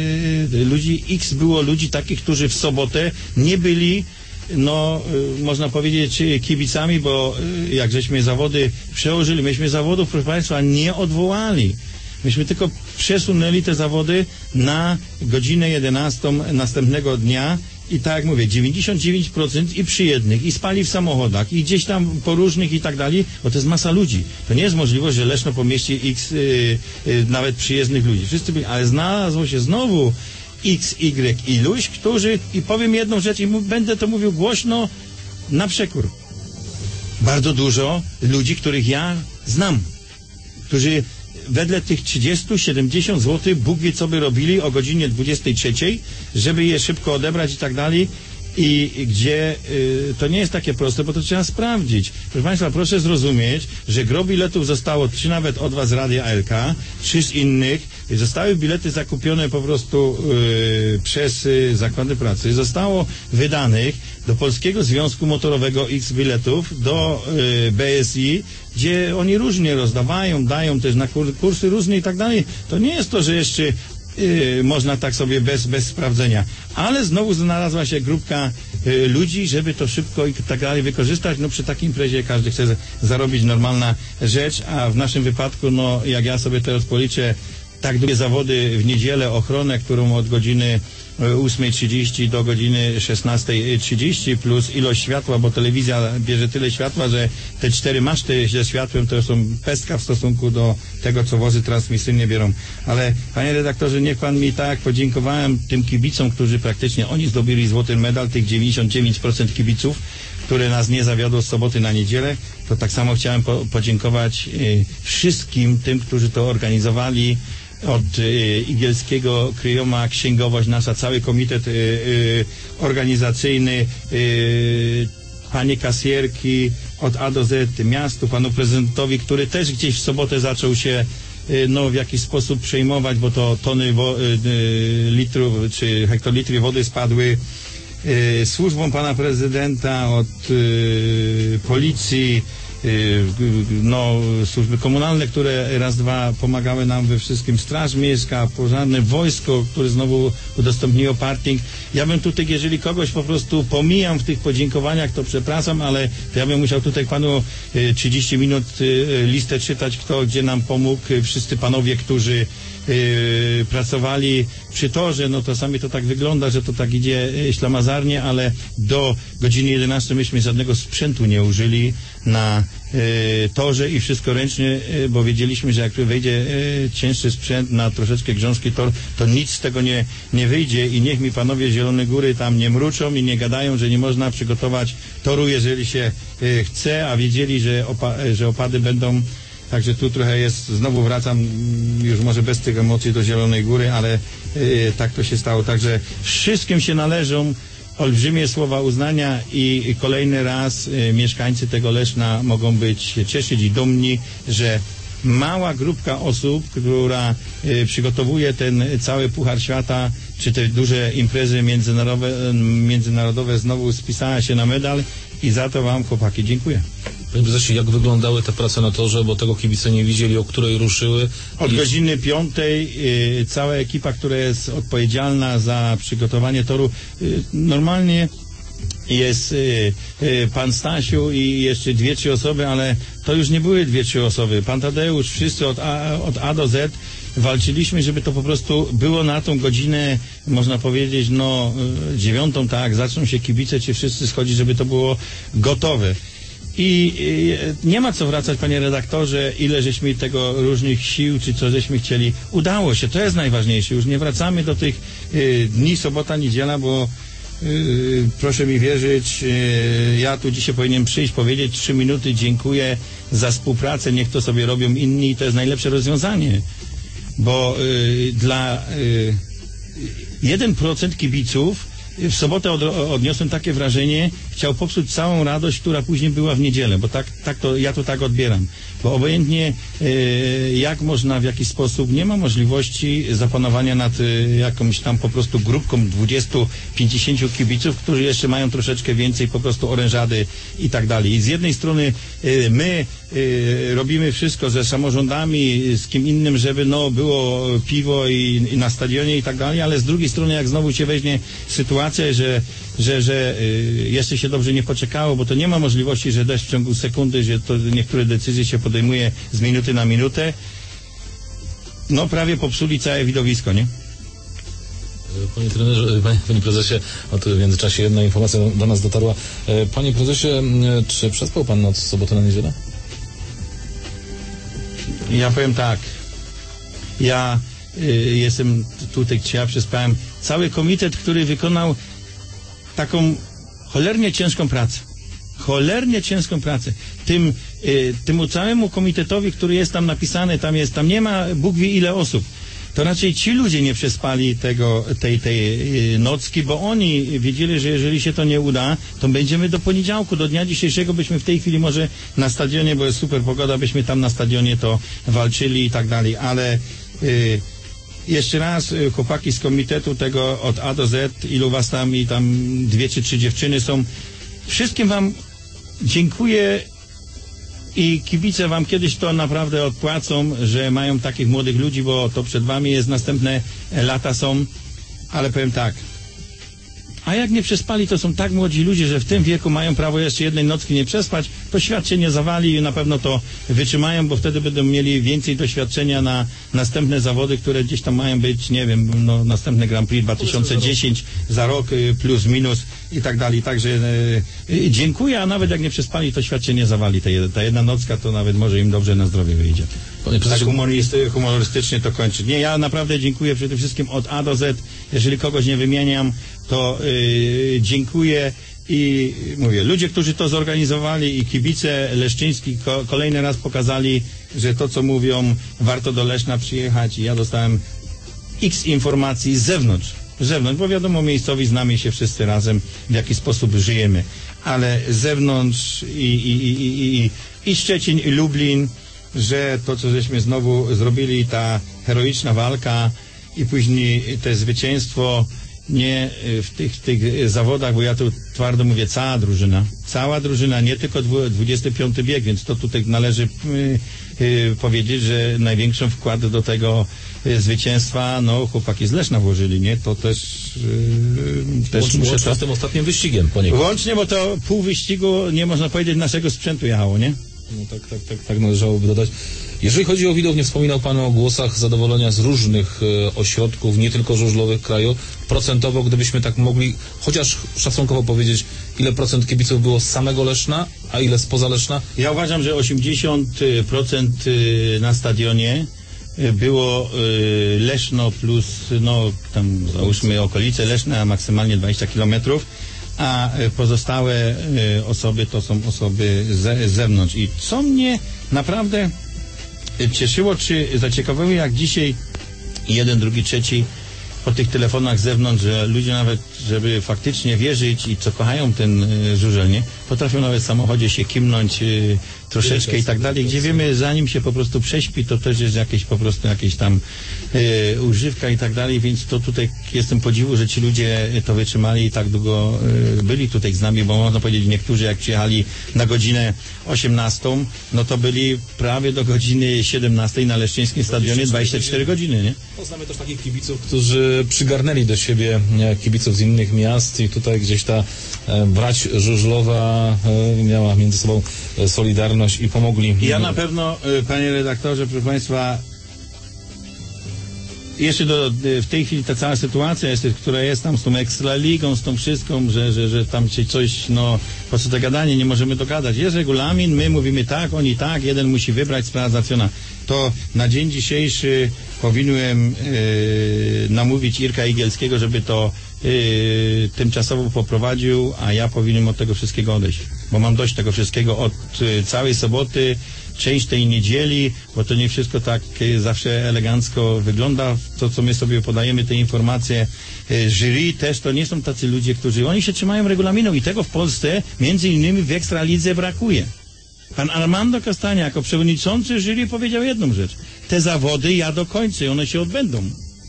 Speaker 8: ludzi, X było ludzi takich, którzy w sobotę nie byli, no można powiedzieć, kibicami, bo jak żeśmy zawody przełożyli, myśmy zawodów, proszę Państwa, nie odwołali. Myśmy tylko przesunęli te zawody na godzinę 11 następnego dnia i tak jak mówię, 99% i przy jednych, i spali w samochodach, i gdzieś tam po różnych i tak dalej, bo to jest masa ludzi. To nie jest możliwość, że Leszno pomieści X nawet przyjezdnych ludzi. Wszyscy byli, ale znalazło się znowu X, Y iluś, którzy, i powiem jedną rzecz i będę to mówił głośno, na przekór. Bardzo dużo ludzi, których ja znam, którzy wedle tych 30-70 zł Bóg wie co by robili o godzinie 23, żeby je szybko odebrać i tak dalej. I gdzie to nie jest takie proste, bo to trzeba sprawdzić. Proszę Państwa, proszę zrozumieć, że gro biletów zostało, czy nawet od Was Radia ALK, czy z innych, zostały bilety zakupione po prostu przez zakłady pracy. Zostało wydanych do Polskiego Związku Motorowego X biletów, do BSI, gdzie oni różnie rozdawają, dają też na kursy różne i tak dalej. To nie jest to, że jeszcze można tak sobie bez sprawdzenia. Ale znowu znalazła się grupka ludzi, żeby to szybko i tak dalej wykorzystać. No przy takiej imprezie każdy chce zarobić, normalna rzecz, a w naszym wypadku, no jak ja sobie teraz policzę, tak długie zawody w niedzielę, ochronę, którą od godziny 8:30 do godziny 16:30 plus ilość światła, bo telewizja bierze tyle światła, że te 4 maszty ze światłem to są pestka w stosunku do tego, co wozy transmisyjnie biorą. Ale panie redaktorze, niech pan mi tak podziękowałem tym kibicom, którzy praktycznie oni zdobyli złoty medal, tych 99% kibiców, które nas nie zawiodło z soboty na niedzielę, to tak samo chciałem podziękować wszystkim tym, którzy to organizowali, od Igielskiego, Kryjoma, księgowość nasza, cały komitet organizacyjny, panie kasjerki od A do Z miastu, panu prezydentowi, który też gdzieś w sobotę zaczął się no w jakiś sposób przejmować, bo to tony litrów czy hektolitry wody spadły, służbom pana prezydenta, od policji, no, służby komunalne, które raz, dwa pomagały nam we wszystkim, straż miejska, pożarne, wojsko, które znowu udostępniło parking. Ja bym tutaj, jeżeli kogoś po prostu pomijam w tych podziękowaniach, to przepraszam, ale to ja bym musiał tutaj panu 30 minut listę czytać, kto gdzie nam pomógł, wszyscy panowie, którzy pracowali przy torze, no to sami to tak wygląda, że to tak idzie ślamazarnie, ale do godziny 11 myśmy żadnego sprzętu nie użyli na torze i wszystko ręcznie, bo wiedzieliśmy, że jak wejdzie cięższy sprzęt na troszeczkę grząski tor, to nic z tego nie wyjdzie i niech mi panowie z Zielonej Góry tam nie mruczą i nie gadają, że nie można przygotować toru, jeżeli się chce, a wiedzieli, że opady będą. Także tu trochę jest, znowu wracam już może bez tych emocji do Zielonej Góry, ale tak to się stało. Także wszystkim się należą olbrzymie słowa uznania i kolejny raz mieszkańcy tego Leszna mogą być cieszyć i dumni, że mała grupka osób, przygotowuje ten cały Puchar Świata, czy te duże imprezy międzynarodowe znowu spisała się na medal i za to wam, chłopaki, dziękuję.
Speaker 7: Panie prezesie, jak wyglądały te prace na torze, bo tego kibice nie widzieli, o której ruszyły?
Speaker 8: Od godziny 5 cała ekipa, która jest odpowiedzialna za przygotowanie toru, normalnie jest pan Stasiu i jeszcze 2-3 osoby, ale to już nie były 2-3 osoby. Pan Tadeusz, wszyscy od A do Z walczyliśmy, żeby to po prostu było na tą godzinę, można powiedzieć, 9, tak, zaczną się kibice, czy wszyscy schodzić, żeby to było gotowe. I nie ma co wracać, panie redaktorze, ile żeśmy tego różnych sił, czy co żeśmy chcieli. Udało się, to jest najważniejsze. Już nie wracamy do tych dni, sobota, niedziela, bo proszę mi wierzyć, ja tu dzisiaj powinienem przyjść, powiedzieć 3 minuty, dziękuję za współpracę, niech to sobie robią inni i to jest najlepsze rozwiązanie. Bo dla 1% kibiców w sobotę odniosłem takie wrażenie, chciał popsuć całą radość, która później była w niedzielę, bo ja to tak odbieram. Bo obojętnie jak można w jakiś sposób, nie ma możliwości zapanowania nad jakąś tam po prostu grupką 20-50 kibiców, którzy jeszcze mają troszeczkę więcej po prostu orężady i tak dalej. I z jednej strony my robimy wszystko ze samorządami, z kim innym, żeby było piwo i na stadionie i tak dalej, ale z drugiej strony jak znowu się weźmie sytuację, że jeszcze się dobrze nie poczekało, bo to nie ma możliwości, że deszcz w ciągu sekundy, że to niektóre decyzje się podejmuje z minuty na minutę. Prawie popsuli całe widowisko, nie?
Speaker 7: Panie trenerze, panie prezesie, w międzyczasie jedna informacja do nas dotarła. Panie prezesie, czy przespał pan noc z soboty na niedzielę?
Speaker 8: Ja powiem tak. Ja jestem tutaj, czy ja przespałem cały komitet, który wykonał taką cholernie ciężką pracę. Temu całemu komitetowi, który jest tam napisany, tam nie ma Bóg wie ile osób. To raczej ci ludzie nie przespali tej nocki, bo oni wiedzieli, że jeżeli się to nie uda, to będziemy do poniedziałku, do dnia dzisiejszego byśmy w tej chwili może na stadionie, bo jest super pogoda, byśmy tam na stadionie to walczyli i tak dalej, ale jeszcze raz, chłopaki z komitetu tego od A do Z, ilu was tam i tam 2 czy 3 dziewczyny są, wszystkim wam dziękuję i kibice wam kiedyś to naprawdę odpłacą, że mają takich młodych ludzi, bo to przed wami jest, następne lata są, ale powiem tak, a jak nie przespali, to są tak młodzi ludzie, że w tym wieku mają prawo jeszcze jednej nocki nie przespać, to świat się nie zawali i na pewno to wytrzymają, bo wtedy będą mieli więcej doświadczenia na następne zawody, które gdzieś tam mają być, nie wiem, następny Grand Prix 2010 za rok plus minus i tak dalej. Także dziękuję, a nawet jak nie przespali, to świat się nie zawali. Ta jedna nocka to nawet może im dobrze na zdrowie wyjdzie. Tak humorystycznie to kończy. Nie, ja naprawdę dziękuję przede wszystkim od A do Z. Jeżeli kogoś nie wymieniam, to dziękuję i mówię, ludzie, którzy to zorganizowali i kibice leszczyński kolejny raz pokazali, że to, co mówią, warto do Leszna przyjechać i ja dostałem x informacji z zewnątrz, bo wiadomo, miejscowi znamy się wszyscy razem, w jaki sposób żyjemy, ale z zewnątrz i Szczecin, i Lublin, że to, co żeśmy znowu zrobili, ta heroiczna walka i później te zwycięstwo, nie w tych zawodach, bo ja tu twardo mówię, cała drużyna, nie tylko 25 bieg, więc to tutaj należy powiedzieć, że największą wkład do tego zwycięstwa, chłopaki z Leszna włożyli, nie? To też
Speaker 7: Łącznie z tym ostatnim wyścigiem poniekąd.
Speaker 8: Łącznie, bo to pół wyścigu, nie można powiedzieć, naszego sprzętu jechało, nie?
Speaker 7: Tak należałoby dodać. Jeżeli chodzi o widownię, wspominał pan o głosach zadowolenia z różnych ośrodków, nie tylko żużlowych kraju. Procentowo, gdybyśmy tak mogli, chociaż szacunkowo powiedzieć, ile procent kibiców było z samego Leszna, a ile spoza Leszna?
Speaker 8: Ja uważam, że 80% na stadionie było Leszno plus, tam załóżmy okolice Leszna, a maksymalnie 20 kilometrów, a pozostałe osoby to są osoby z zewnątrz. I co mnie naprawdę cieszyło, czy zaciekawiło, jak dzisiaj jeden, drugi, trzeci po tych telefonach z zewnątrz, że ludzie nawet, żeby faktycznie wierzyć i co kochają ten żużel, nie, potrafią nawet w samochodzie się kimnąć troszeczkę i tak dalej, gdzie wiemy, zanim się po prostu prześpi, to też jest jakieś tam używka i tak dalej, więc to tutaj jestem podziwu, że ci ludzie to wytrzymali i tak długo byli tutaj z nami, bo można powiedzieć, niektórzy jak przyjechali na godzinę 18, no to byli prawie do godziny 17 na Leszczyńskim Stadionie 24 godziny, nie?
Speaker 7: Poznamy też takich kibiców, którzy przygarnęli do siebie kibiców z innych miast i tutaj gdzieś ta brać żużlowa miała między sobą solidarność i pomogli.
Speaker 8: Ja na pewno, panie redaktorze, proszę państwa, jeszcze w tej chwili ta cała sytuacja jest, która jest tam z tą Ekstraligą, z tą wszystką, że tam się coś, no po co to gadanie, nie możemy dogadać. Jest regulamin, my mówimy tak, oni tak, jeden musi wybrać, sprawa załatwiona. To na dzień dzisiejszy powinienem namówić Irka Igielskiego, żeby to tymczasowo poprowadził, a ja powinienem od tego wszystkiego odejść, bo mam dość tego wszystkiego od całej soboty, część tej niedzieli, bo to nie wszystko tak zawsze elegancko wygląda, to co my sobie podajemy, te informacje. Jury też to nie są tacy ludzie, którzy, oni się trzymają regulaminu i tego w Polsce między innymi w Ekstralidze brakuje. Pan Armando Castagna jako przewodniczący jury powiedział jedną rzecz: te zawody ja dokończę, one się odbędą.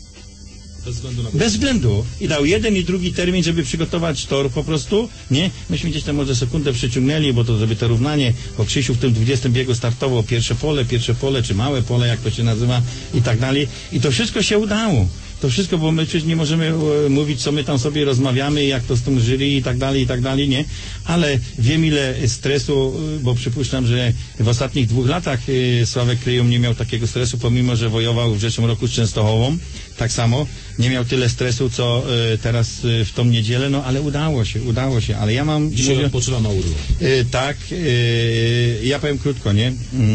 Speaker 8: Bez względu. I dał jeden i drugi termin, żeby przygotować tor po prostu, nie? Myśmy gdzieś tam może sekundę przyciągnęli, bo to żeby to równanie, bo Krzysiu w tym 20 biegu startował pierwsze pole, czy małe pole, jak to się nazywa i tak dalej. I to wszystko się udało. To wszystko, bo my przecież nie możemy mówić, co my tam sobie rozmawiamy, jak to z tym jury i tak dalej, nie? Ale wiem ile stresu, bo przypuszczam, że w ostatnich 2 latach Sławek Kryjum nie miał takiego stresu, pomimo, że wojował w zeszłym roku z Częstochową, tak samo, nie miał tyle stresu, co teraz w tą niedzielę, no ale udało się, ale ja mam...
Speaker 7: Dzisiaj odpoczywa na urlop.
Speaker 8: Tak, ja powiem krótko, nie?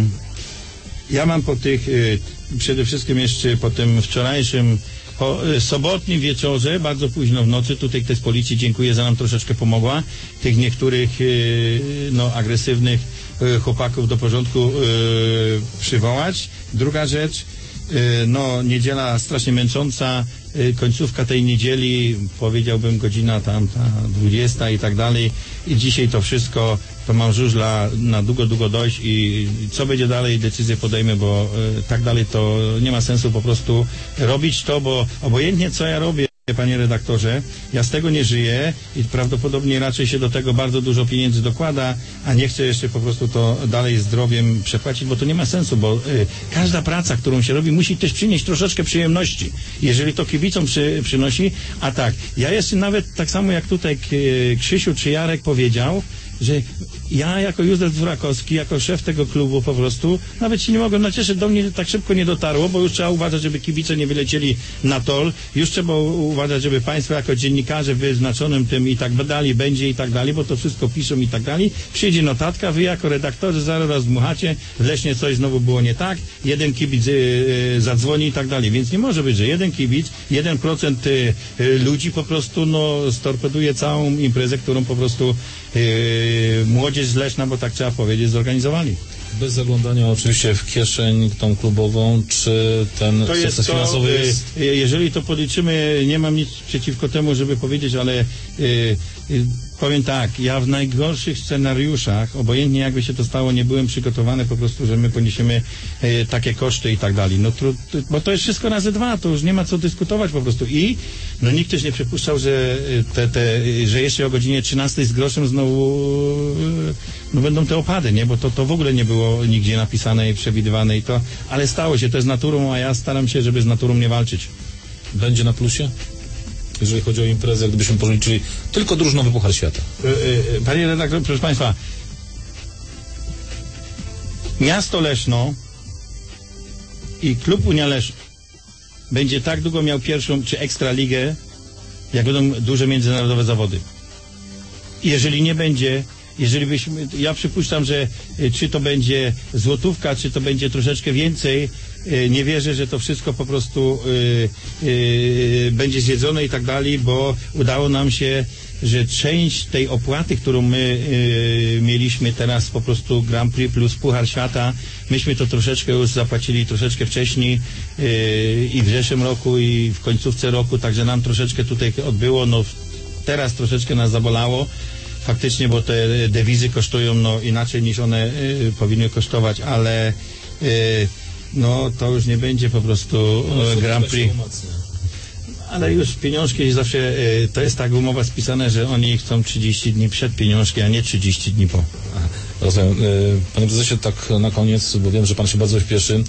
Speaker 8: Ja mam po tych, przede wszystkim jeszcze po tym wczorajszym sobotnim wieczorze, bardzo późno w nocy, tutaj ktoś z policji, dziękuję, za nam troszeczkę pomogła, tych niektórych no, agresywnych chłopaków do porządku przywołać. Druga rzecz, no niedziela strasznie męcząca, końcówka tej niedzieli, powiedziałbym godzina tam ta 20 i tak dalej, i dzisiaj to wszystko, to mam żużla na długo dojść i co będzie dalej, decyzję podejmę, bo tak dalej to nie ma sensu po prostu robić to, bo obojętnie co ja robię, panie redaktorze, ja z tego nie żyję i prawdopodobnie raczej się do tego bardzo dużo pieniędzy dokłada, a nie chcę jeszcze po prostu to dalej zdrowiem przepłacić, bo to nie ma sensu, bo każda praca, którą się robi, musi też przynieść troszeczkę przyjemności. Jeżeli to kibicom przynosi, a tak, ja jeszcze nawet tak samo jak tutaj Krzysiu czy Jarek powiedział, że ja jako Józef Dworakowski, jako szef tego klubu po prostu, nawet się nie mogłem nacieszyć, do mnie tak szybko nie dotarło, bo już trzeba uważać, żeby kibice nie wylecieli na tor, już trzeba uważać, żeby państwo jako dziennikarze wyznaczonym tym i tak dalej będzie i tak dalej, bo to wszystko piszą i tak dalej. Przyjdzie notatka, wy jako redaktorzy zaraz dmuchacie, w Lesznie coś znowu było nie tak, jeden kibic zadzwoni i tak dalej, więc nie może być, że jeden kibic, 1% ludzi po prostu no storpeduje całą imprezę, którą po prostu młodzież z Leszna, bo tak trzeba powiedzieć, zorganizowali.
Speaker 7: Bez zaglądania oczywiście w kieszeń tą klubową, czy ten sukces finansowy jest...
Speaker 8: Jeżeli to policzymy, nie mam nic przeciwko temu, żeby powiedzieć, ale powiem tak, ja w najgorszych scenariuszach, obojętnie jakby się to stało, nie byłem przygotowany po prostu, że my poniesiemy takie koszty i tak dalej. No bo to jest wszystko razy 2, to już nie ma co dyskutować po prostu. I no nikt też nie przypuszczał, że że jeszcze o godzinie 13 z groszem znowu no będą te opady, nie? Bo to w ogóle nie było nigdzie napisane i przewidywane i to, ale stało się, to jest naturą, a ja staram się, żeby z naturą nie walczyć.
Speaker 7: Będzie na plusie? Jeżeli chodzi o imprezę, gdybyśmy policzyli tylko drużynowy Puchar Świata.
Speaker 8: Panie redaktorze, proszę państwa, miasto Leszno i klub Unia Leszno będzie tak długo miał pierwszą czy ekstraligę, jak będą duże międzynarodowe zawody. Jeżeli nie będzie, ja przypuszczam, że czy to będzie złotówka, czy to będzie troszeczkę więcej, nie wierzę, że to wszystko po prostu będzie zjedzone i tak dalej, bo udało nam się, że część tej opłaty, którą my mieliśmy teraz po prostu Grand Prix plus Puchar Świata, myśmy to troszeczkę już zapłacili troszeczkę wcześniej i w zeszłym roku i w końcówce roku, także nam troszeczkę tutaj odbyło, no teraz troszeczkę nas zabolało. faktycznie, bo te dewizy kosztują no inaczej niż one powinny kosztować, ale no to już nie będzie po prostu Grand Prix. Ale już pieniążki zawsze, to jest tak umowa spisana, że oni chcą 30 dni przed pieniążki, a nie 30 dni po.
Speaker 7: Rozumiem. Panie prezesie, tak na koniec, bo wiem, że pan się bardzo śpieszy.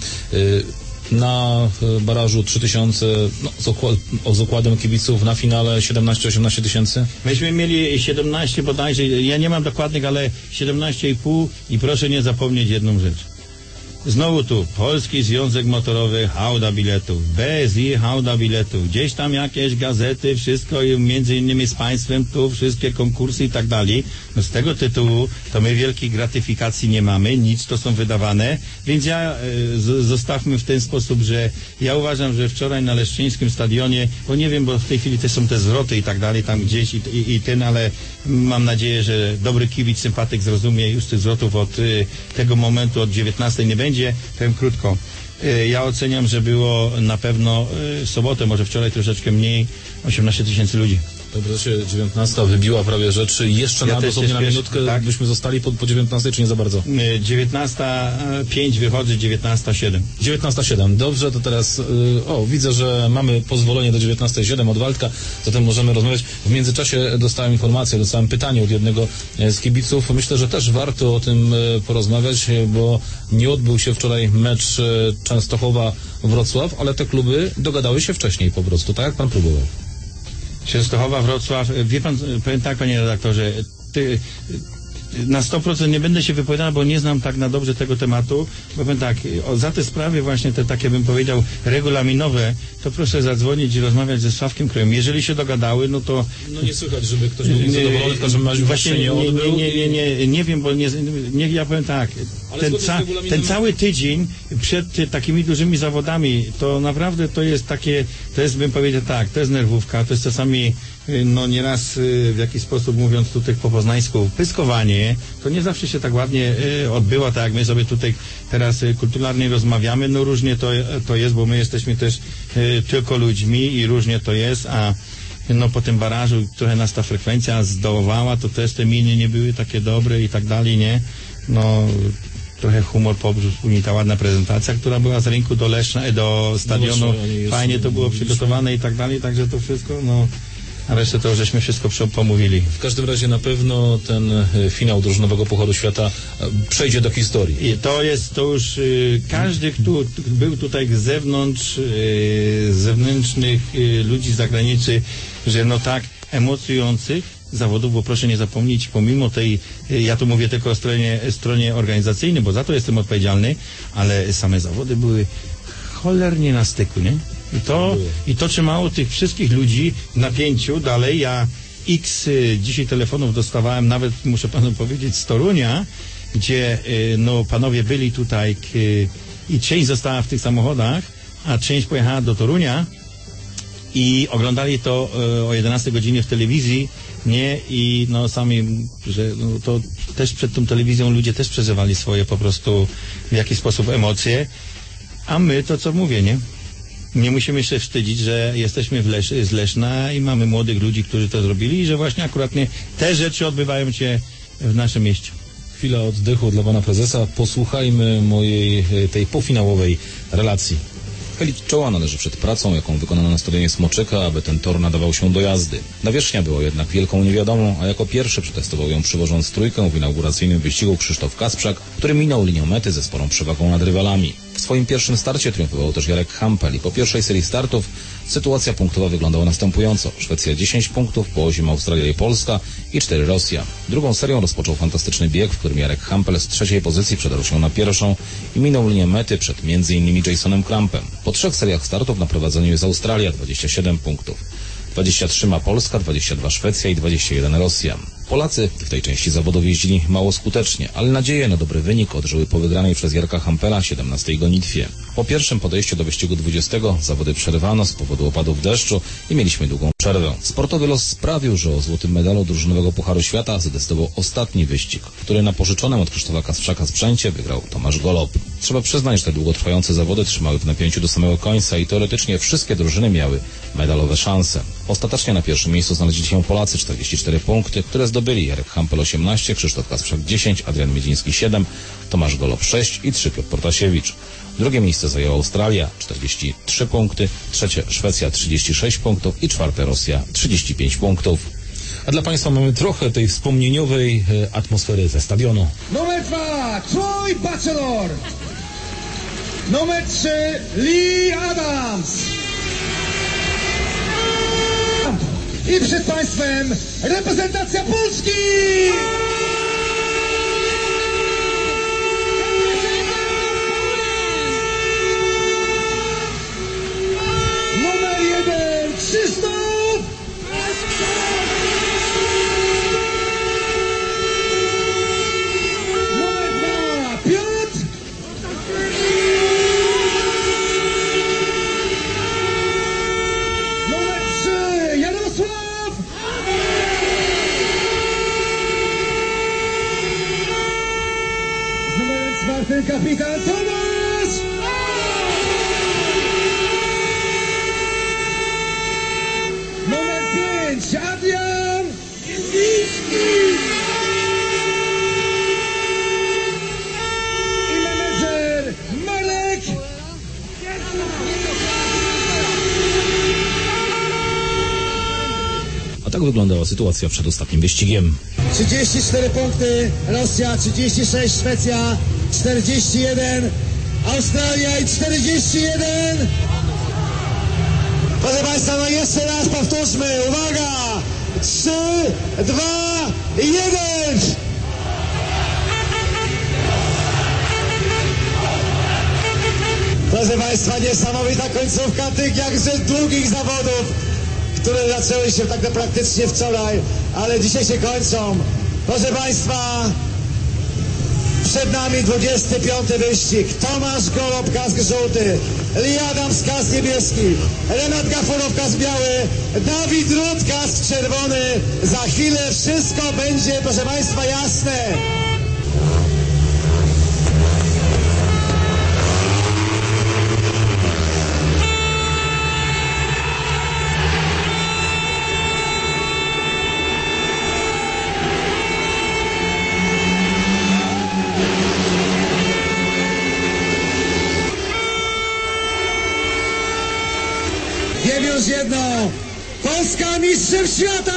Speaker 7: Na barażu 3000, z okładem kibiców, na finale 17-18 tysięcy?
Speaker 8: Myśmy mieli 17 bodajże, ja nie mam dokładnych, ale 17,5 i proszę nie zapomnieć jedną rzecz. Znowu tu, Polski Związek Motorowy, hałda biletów, BSI, hałda biletów, gdzieś tam jakieś gazety, wszystko między innymi z państwem, tu wszystkie konkursy i tak dalej. No z tego tytułu to my wielkiej gratyfikacji nie mamy, nic, to są wydawane, więc ja zostawmy w ten sposób, że ja uważam, że wczoraj na Leszczyńskim stadionie, bo nie wiem, bo w tej chwili też są te zwroty i tak dalej, tam gdzieś i ten, ale mam nadzieję, że dobry kibic, sympatyk zrozumie, już tych zwrotów od tego momentu, od 19 nie będzie. Powiem krótko. Ja oceniam, że było na pewno w sobotę, może wczoraj troszeczkę mniej, 18 tysięcy ludzi.
Speaker 7: Panie prezesie, 19 wybiła prawie rzeczy. Jeszcze ja dosłownie na minutkę, tak? Byśmy zostali po 19, czy nie za bardzo?
Speaker 8: 19:05 wychodzi, 19:07.
Speaker 7: 19:07. Dobrze, to teraz widzę, że mamy pozwolenie do 19:07 od Waldka, zatem możemy rozmawiać. W międzyczasie dostałem informację, dostałem pytanie od jednego z kibiców. Myślę, że też warto o tym porozmawiać, bo nie odbył się wczoraj mecz Częstochowa-Wrocław, ale te kluby dogadały się wcześniej po prostu, tak jak pan próbował.
Speaker 8: Częstochowa, Wrocław, wie pan, powiem tak, panie redaktorze, na 100% nie będę się wypowiadał, bo nie znam tak na dobrze tego tematu, bo powiem tak, za te sprawy właśnie te takie, bym powiedział, regulaminowe, to proszę zadzwonić i rozmawiać ze Sławkiem Krojem. Jeżeli się dogadały, no to...
Speaker 7: No nie słychać, żeby ktoś był niezadowolony, w każdym razie właśnie nie odbył.
Speaker 8: Nie wiem, bo ja powiem tak, ten cały tydzień przed takimi dużymi zawodami, to naprawdę to jest takie, to jest, bym powiedział tak, to jest nerwówka, to jest czasami no nieraz w jakiś sposób, mówiąc tutaj po poznańsku, pyskowanie, to nie zawsze się tak ładnie odbyło, tak jak my sobie tutaj teraz kulturalnie rozmawiamy, no różnie to jest, bo my jesteśmy też tylko ludźmi i różnie to jest, a no po tym barażu trochę nas ta frekwencja zdołowała, to też te miny nie były takie dobre i tak dalej, nie? No trochę humor pobrzusł mi ta ładna prezentacja, która była z rynku do Leszna, do stadionu, fajnie to było przygotowane i tak dalej, także to wszystko, no... A resztę to żeśmy wszystko pomówili.
Speaker 7: W każdym razie na pewno ten finał drużynowego Pucharu Świata przejdzie do historii.
Speaker 8: I to już każdy, kto był tutaj z zewnątrz, zewnętrznych ludzi z zagranicy, że no tak emocjonujących zawodów, bo proszę nie zapomnieć, pomimo tej, ja tu mówię tylko o stronie organizacyjnej, bo za to jestem odpowiedzialny, ale same zawody były cholernie na styku, nie? I to trzymało tych wszystkich ludzi w napięciu. Dalej ja dzisiaj telefonów dostawałem, nawet muszę panu powiedzieć z Torunia, gdzie no panowie byli tutaj i część została w tych samochodach, a część pojechała do Torunia i oglądali to o 11 godzinie w telewizji, nie? I no sami, że no, to też przed tą telewizją ludzie też przeżywali swoje po prostu w jakiś sposób emocje, a my to co mówię, nie? Nie musimy się wstydzić, że jesteśmy z Leszna i mamy młodych ludzi, którzy to zrobili i że właśnie akurat te rzeczy odbywają się w naszym mieście.
Speaker 7: Chwila oddechu dla pana prezesa. Posłuchajmy mojej tej półfinałowej relacji. Chylić czoła należy przed pracą, jaką wykonano na stadionie Smoczyka, aby ten tor nadawał się do jazdy. Nawierzchnia była jednak wielką niewiadomą, a jako pierwszy przetestował ją przywożąc trójkę w inauguracyjnym wyścigu Krzysztof Kasprzak, który minął linię mety ze sporą przewagą nad rywalami. W swoim pierwszym starcie triumfował też Jarek Hampel i po pierwszej serii startów sytuacja punktowa wyglądała następująco. Szwecja 10 punktów, po ozim Australia i Polska i 4 Rosja. Drugą serią rozpoczął fantastyczny bieg, w którym Jarek Hampel z trzeciej pozycji przedarł się na pierwszą i minął linię mety przed m.in. Jasonem Crampem. Po 3 seriach startów na prowadzeniu jest Australia, 27 punktów. 23 ma Polska, 22 Szwecja i 21 Rosja. Polacy w tej części zawodów jeździli mało skutecznie, ale nadzieje na dobry wynik odżyły po wygranej przez Jarka Hampela 17 gonitwie. Po pierwszym podejściu do wyścigu 20 zawody przerwano z powodu opadów deszczu i mieliśmy długą przerwę. Sportowy los sprawił, że o złotym medalu drużynowego Pucharu Świata zdecydował ostatni wyścig, który na pożyczonym od Krzysztofa Kasprzaka sprzęcie wygrał Tomasz Golob. Trzeba przyznać, że te długotrwające zawody trzymały w napięciu do samego końca i teoretycznie wszystkie drużyny miały medalowe szanse. Ostatecznie na pierwszym miejscu znaleźli się Polacy, 44 punkty, które zdobyli Jarek Hampel 18, Krzysztof Kasprzak 10, Adrian Miedziński 7, Tomasz Golob 6 i 3 Piotr Protasiewicz. Drugie miejsce zajęła Australia, 43 punkty, trzecie Szwecja 36 punktów i czwarte Rosja 35 punktów. A dla Państwa mamy trochę tej wspomnieniowej atmosfery ze stadionu.
Speaker 18: Numer 2 Troy Batchelor. Numer 3 Lee Adams. I przed Państwem reprezentacja Polski! Numer 1 Krzysztof! Numer 2 Piotr! Numer 3 Jarosław! Z numerem 4 kapitan Tomasz! Numer 5 Adrian Miedziński! I menedżer Marek!
Speaker 7: A tak wyglądała sytuacja przed ostatnim wyścigiem.
Speaker 18: 34 punkty, Rosja 36, Szwecja 41, Australia i 41. Proszę Państwa, no jeszcze raz powtórzmy, uwaga! 3, 2, 1! Proszę Państwa, niesamowita końcówka tych jakże długich zawodów, które zaczęły się tak praktycznie wczoraj, ale dzisiaj się kończą. Proszę Państwa, przed nami 25. wyścig. Tomasz Golob, kask żółty, Lee Adams, kask niebieski, Renat Gafurow, kask biały, Dawid Rut, kask czerwony. Za chwilę wszystko będzie, proszę Państwa, jasne. Wiem już jedno, Polska mistrzem świata!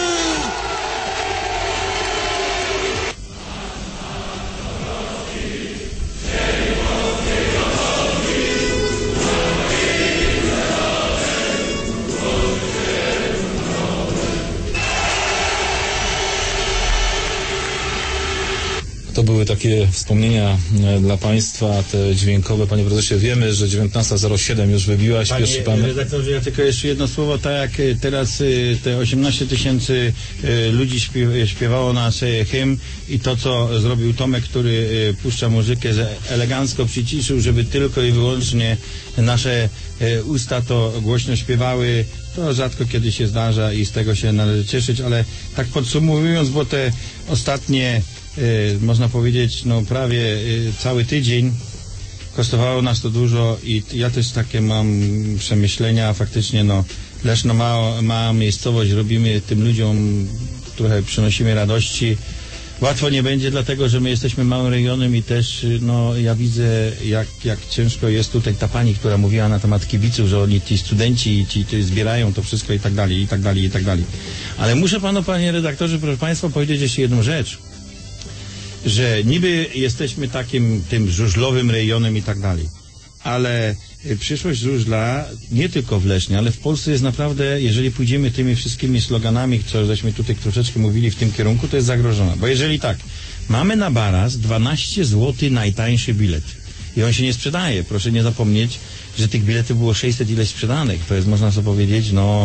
Speaker 7: To były takie wspomnienia dla Państwa, te dźwiękowe. Panie prezesie, wiemy, że 19:07 już wybiła, śpieszy Pan.
Speaker 8: Panie redaktorze, ja tylko jeszcze jedno słowo, tak jak teraz te 18 tysięcy ludzi śpiewało nasz hymn i to, co zrobił Tomek, który puszcza muzykę, że elegancko przyciszył, żeby tylko i wyłącznie nasze usta to głośno śpiewały. To rzadko kiedy się zdarza i z tego się należy cieszyć, ale tak podsumowując, bo te ostatnie można powiedzieć, no prawie cały tydzień kosztowało nas to dużo i ja też takie mam przemyślenia, faktycznie no Leszno mała miejscowość, robimy tym ludziom, trochę przynosimy radości. Łatwo nie będzie, dlatego że my jesteśmy małym regionem i też no ja widzę jak ciężko jest tutaj ta pani, która mówiła na temat kibiców, że oni ci studenci ci zbierają to wszystko i tak dalej, i tak dalej, i tak dalej. Ale muszę panu, panie redaktorze, proszę państwa, powiedzieć jeszcze jedną rzecz, że niby jesteśmy tym żużlowym rejonem i tak dalej, ale przyszłość żużla nie tylko w Lesznie, ale w Polsce jest naprawdę, jeżeli pójdziemy tymi wszystkimi sloganami, co żeśmy tutaj troszeczkę mówili w tym kierunku, to jest zagrożona. Bo jeżeli tak, mamy na Baraz 12 zł najtańszy bilet i on się nie sprzedaje. Proszę nie zapomnieć, że tych biletów było 600 ileś sprzedanych. To jest, można sobie powiedzieć, no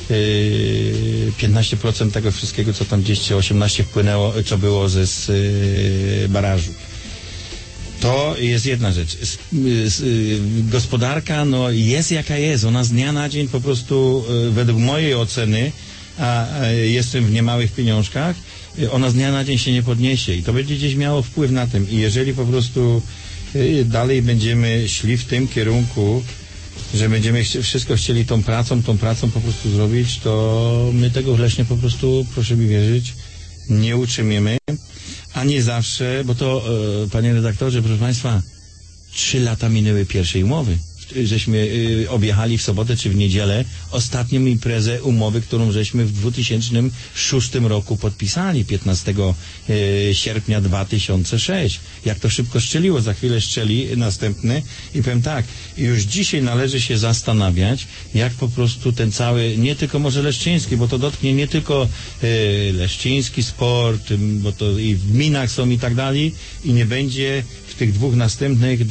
Speaker 8: 15% tego wszystkiego, co tam gdzieś 18 wpłynęło, co było z barażu. To jest jedna rzecz. Gospodarka no jest jaka jest. Ona z dnia na dzień po prostu według mojej oceny, a jestem w niemałych pieniążkach, ona z dnia na dzień się nie podniesie i to będzie gdzieś miało wpływ na tym. I jeżeli po prostu dalej będziemy szli w tym kierunku, że będziemy wszystko chcieli tą pracą po prostu zrobić, to my tego w Lesznie po prostu, proszę mi wierzyć, nie utrzymiemy, a nie zawsze, bo to, panie redaktorze, proszę państwa, 3 lata minęły pierwszej umowy. Żeśmy objechali w sobotę czy w niedzielę ostatnią imprezę umowy, którą żeśmy w 2006 roku podpisali, 15 sierpnia 2006. Jak to szybko strzeliło, za chwilę strzeli następny i powiem tak, już dzisiaj należy się zastanawiać, jak po prostu ten cały, nie tylko może leszczyński, bo to dotknie nie tylko leszczyński sport, bo to i w gminach są i tak dalej i nie będzie w tych 2 następnych,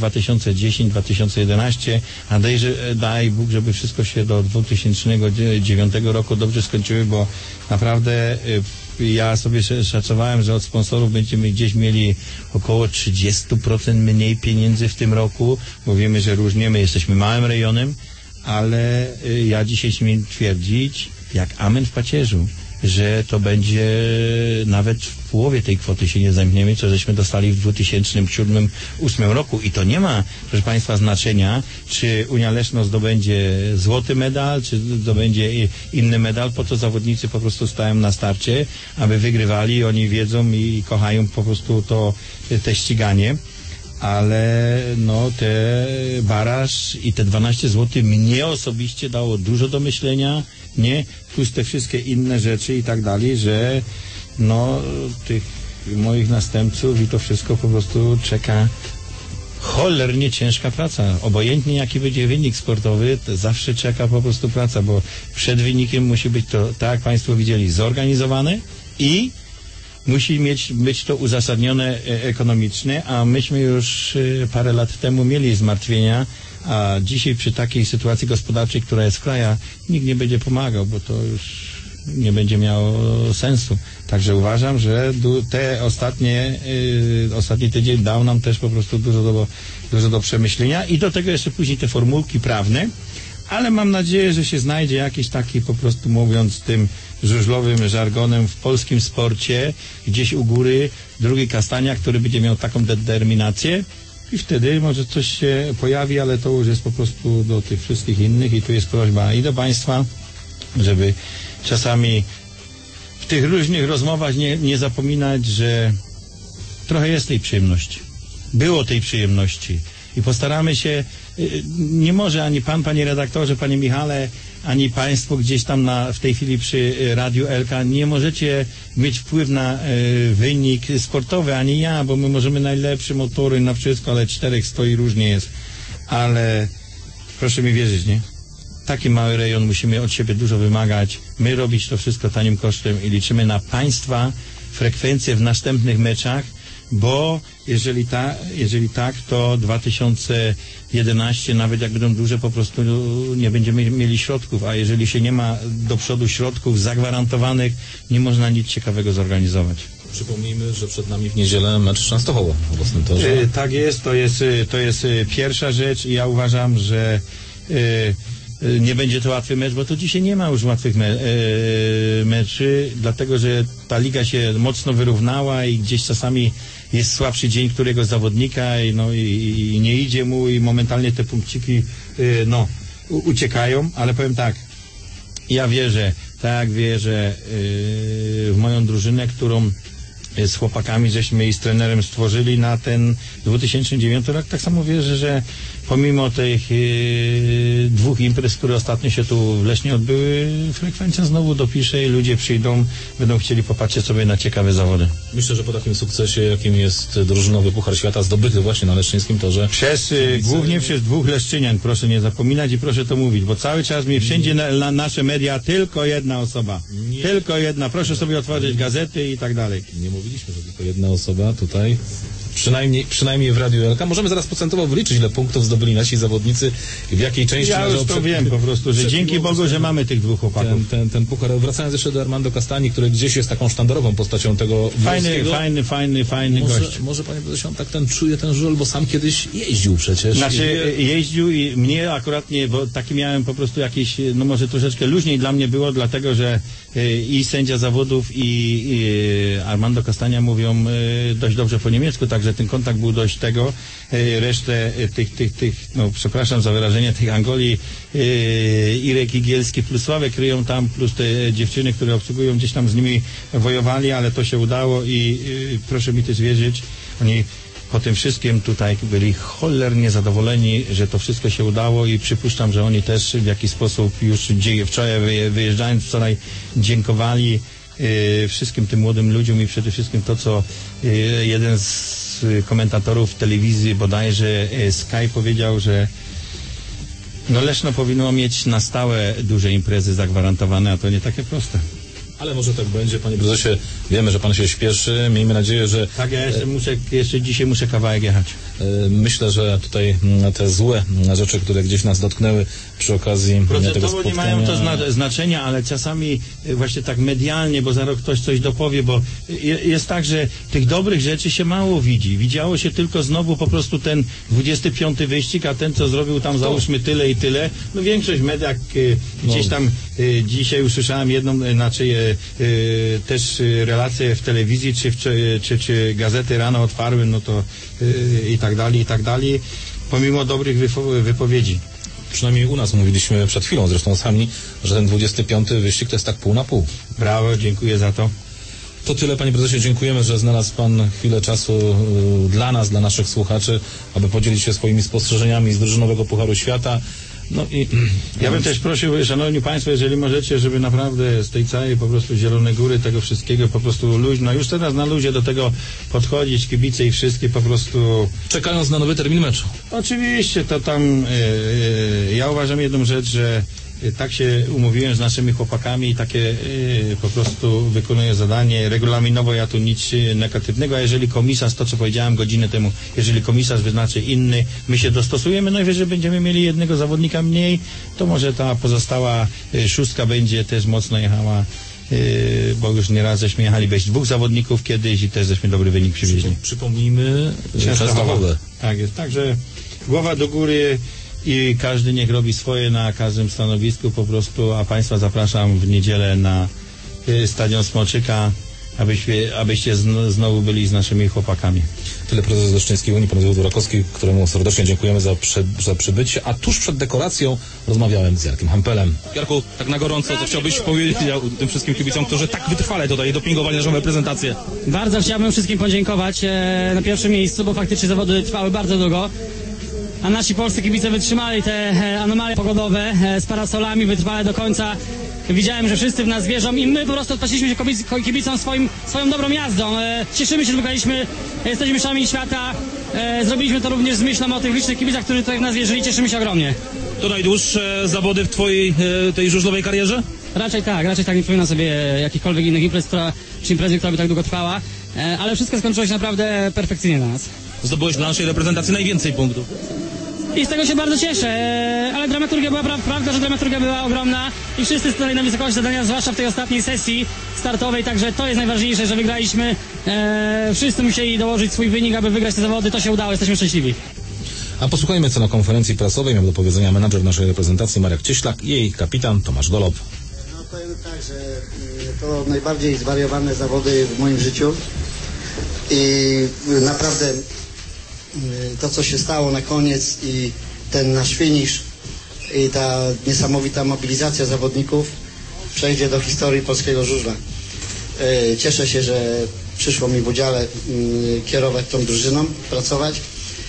Speaker 8: 2010-2011, a daj Bóg, żeby wszystko się do 2009 roku dobrze skończyły, bo naprawdę ja sobie szacowałem, że od sponsorów będziemy gdzieś mieli około 30% mniej pieniędzy w tym roku, bo wiemy, że różnie, my jesteśmy małym rejonem, ale ja dzisiaj śmiem twierdzić, jak amen w pacierzu, że to będzie nawet w połowie tej kwoty się nie zamkniemy, co żeśmy dostali w 2007-2008 roku. I to nie ma, proszę państwa, znaczenia, czy Unia Leszno zdobędzie złoty medal, czy zdobędzie inny medal, po to zawodnicy po prostu stają na starcie, aby wygrywali, oni wiedzą i kochają po prostu te ściganie. Ale no te baraż i te 12 zł mnie osobiście dało dużo do myślenia, nie? Plus te wszystkie inne rzeczy i tak dalej, że no tych moich następców i to wszystko po prostu czeka cholernie ciężka praca. Obojętnie jaki będzie wynik sportowy, to zawsze czeka po prostu praca, bo przed wynikiem musi być to, tak jak państwo widzieli, zorganizowane i musi być to uzasadnione ekonomicznie, a myśmy już parę lat temu mieli zmartwienia, a dzisiaj przy takiej sytuacji gospodarczej, która jest w kraju, nikt nie będzie pomagał, bo to już nie będzie miało sensu. Także uważam, że te ostatni tydzień dał nam też po prostu dużo do przemyślenia i do tego jeszcze później te formułki prawne, ale mam nadzieję, że się znajdzie jakiś taki, po prostu mówiąc tym żużlowym żargonem, w polskim sporcie, gdzieś u góry, drugi Kastania, który będzie miał taką determinację i wtedy może coś się pojawi, ale to już jest po prostu do tych wszystkich innych i tu jest prośba i do państwa, żeby czasami w tych różnych rozmowach nie zapominać, że trochę jest tej przyjemności. Było tej przyjemności i postaramy się, nie może ani pan, panie redaktorze, panie Michale, ani państwo gdzieś tam w tej chwili przy Radiu Elka nie możecie mieć wpływ na wynik sportowy, ani ja, bo my możemy najlepsze motory na wszystko, ale 4 stoi różnie jest. Ale proszę mi wierzyć, nie? Taki mały rejon, musimy od siebie dużo wymagać, my robić to wszystko tanim kosztem i liczymy na państwa frekwencję w następnych meczach, bo jeżeli tak, to 2011, nawet jak będą duże, po prostu nie będziemy mieli środków, a jeżeli się nie ma do przodu środków zagwarantowanych, nie można nic ciekawego zorganizować.
Speaker 7: Przypomnijmy, że przed nami w niedzielę mecz Częstochowa w własnym torze.
Speaker 8: Tak jest, to jest pierwsza rzecz i ja uważam, że nie będzie to łatwy mecz, bo to dzisiaj nie ma już łatwych meczy, dlatego że ta liga się mocno wyrównała i gdzieś czasami jest słabszy dzień którego zawodnika i nie idzie mu i momentalnie te punkciki uciekają, ale powiem tak, ja wierzę w moją drużynę, którą z chłopakami żeśmy i z trenerem stworzyli na ten 2009 rok. Tak samo wierzę, że pomimo tych 2 imprez, które ostatnio się tu w Lesznie odbyły, frekwencja znowu dopisze i ludzie przyjdą, będą chcieli popatrzeć sobie na ciekawe zawody.
Speaker 7: Myślę, że po takim sukcesie, jakim jest drużynowy Puchar Świata, zdobyty właśnie na leszczyńskim torze.
Speaker 8: Głównie przez 2 leszczynian, proszę nie zapominać i proszę to mówić, bo cały czas mi wszędzie na nasze media tylko jedna osoba. Tylko jedna. Proszę sobie otworzyć gazety i tak dalej.
Speaker 7: Nie mówiliśmy, że tylko jedna osoba tutaj. Przynajmniej w Radiu Elka. Możemy zaraz procentowo wyliczyć, ile punktów zdobyli nasi zawodnicy, w jakiej części...
Speaker 8: Ja już to wiem po prostu, że dzięki Bogu, że mamy tych 2 chłopaków.
Speaker 7: Ten puchar. Wracając jeszcze do Armando Castani, który gdzieś jest taką sztandarową postacią tego
Speaker 8: Fajny gość.
Speaker 7: Może panie prezesie, on tak czuje ten żul, bo sam kiedyś jeździł przecież.
Speaker 8: Jeździł i mnie akurat nie, bo taki miałem po prostu jakiś, może troszeczkę luźniej dla mnie było, dlatego, że i sędzia zawodów i Armando Castania mówią dość dobrze po niemiecku, także także ten kontakt był dość tego. Resztę tych, no przepraszam za wyrażenie, tych Angolii, Irek Igielski plus Sławek kryją tam, plus te dziewczyny, które obsługują, gdzieś tam z nimi wojowali, ale to się udało i proszę mi też wierzyć, oni po tym wszystkim tutaj byli cholernie zadowoleni, że to wszystko się udało i przypuszczam, że oni też w jakiś sposób już wczoraj wyjeżdżając wczoraj dziękowali wszystkim tym młodym ludziom i przede wszystkim to, co jeden z komentatorów telewizji bodajże Sky powiedział, że no Leszno powinno mieć na stałe duże imprezy zagwarantowane, a to nie takie proste.
Speaker 7: Ale może tak będzie, panie prezesie. Wiemy, że pan się śpieszy. Miejmy nadzieję, że...
Speaker 8: Tak, ja jeszcze dzisiaj muszę kawałek jechać.
Speaker 7: Myślę, że tutaj te złe rzeczy, które gdzieś nas dotknęły przy okazji tego spotkania...
Speaker 8: Procentowo nie mają to znaczenia, ale czasami właśnie tak medialnie, bo za rok ktoś coś dopowie, bo jest tak, że tych dobrych rzeczy się mało widzi. Widziało się tylko znowu po prostu ten 25. wyścig, a ten, co zrobił tam załóżmy tyle i tyle. No większość mediach gdzieś tam dzisiaj usłyszałem jedną, też relacje w telewizji, czy gazety rano otwarły, no to i tak dalej, pomimo dobrych wypowiedzi.
Speaker 7: Przynajmniej u nas mówiliśmy przed chwilą, zresztą sami, że ten 25. wyścig to jest tak pół na pół.
Speaker 8: Brawo, dziękuję za to.
Speaker 7: To tyle, panie prezesie, dziękujemy, że znalazł pan chwilę czasu dla nas, dla naszych słuchaczy, aby podzielić się swoimi spostrzeżeniami z drużynowego Pucharu Świata. No i
Speaker 8: ja bym też prosił, szanowni państwo, jeżeli możecie, żeby naprawdę z tej całej po prostu Zielonej Góry, tego wszystkiego po prostu luźno, już teraz na luzie do tego podchodzić, kibice i wszystkie po prostu...
Speaker 7: Czekając na nowy termin meczu.
Speaker 8: Oczywiście, to tam ja uważam jedną rzecz, że tak się umówiłem z naszymi chłopakami i takie po prostu wykonuję zadanie. Regulaminowo ja tu nic negatywnego, a jeżeli komisarz, to co powiedziałem godzinę temu, jeżeli komisarz wyznaczy inny, my się dostosujemy, najwyżej będziemy mieli jednego zawodnika mniej, to może ta pozostała szóstka będzie też mocno jechała, bo już nieraz żeśmy jechali bez dwóch zawodników kiedyś i też żeśmy dobry wynik przywieźli.
Speaker 7: Przypomnijmy Częstochowę.
Speaker 8: Tak jest, także głowa do góry i każdy niech robi swoje na każdym stanowisku po prostu, a państwa zapraszam w niedzielę na Stadion Smoczyka, abyście znowu byli z naszymi chłopakami.
Speaker 7: Tyle prezes Leszczyńskiej Unii, pan Wojciech Rakowski, któremu serdecznie dziękujemy za przybycie, a tuż przed dekoracją rozmawiałem z Jarkiem Hampelem.
Speaker 14: Jarku, tak na gorąco, co chciałbyś powiedzieć tym wszystkim kibicom, którzy tak wytrwale tutaj dopingowali naszą reprezentację?
Speaker 15: Bardzo chciałbym wszystkim podziękować na pierwszym miejscu, bo faktycznie zawody trwały bardzo długo. A nasi polscy kibice wytrzymali te anomalie pogodowe z parasolami, wytrwale do końca. Widziałem, że wszyscy w nas wierzą i my po prostu odpłaciliśmy się kibicom swoją dobrą jazdą. Cieszymy się, że wygraliśmy, jesteśmy mistrzami świata. Zrobiliśmy to również z myślą o tych licznych kibicach, którzy tutaj w nas wierzyli. Cieszymy się ogromnie.
Speaker 14: To najdłuższe zawody w twojej tej żużlowej karierze?
Speaker 15: Raczej tak, nie przypominam sobie jakichkolwiek innych imprez, czy imprezy, która by tak długo trwała. Ale wszystko skończyło się naprawdę perfekcyjnie dla nas.
Speaker 14: Zdobyłeś dla naszej reprezentacji najwięcej punktów.
Speaker 15: I z tego się bardzo cieszę, ale dramaturgia była, prawda, że dramaturgia była ogromna i wszyscy stali na wysokości zadania, zwłaszcza w tej ostatniej sesji startowej, także to jest najważniejsze, że wygraliśmy. Wszyscy musieli dołożyć swój wynik, aby wygrać te zawody, to się udało, jesteśmy szczęśliwi.
Speaker 7: A posłuchajmy, co na konferencji prasowej miał do powiedzenia menadżer naszej reprezentacji Marek Cieślak i jej kapitan Tomasz Golob.
Speaker 19: No powiem tak, że to najbardziej zwariowane zawody w moim życiu i naprawdę to, co się stało na koniec i ten nasz finisz i ta niesamowita mobilizacja zawodników przejdzie do historii polskiego żużla. Cieszę się, że przyszło mi w udziale kierować tą drużyną, pracować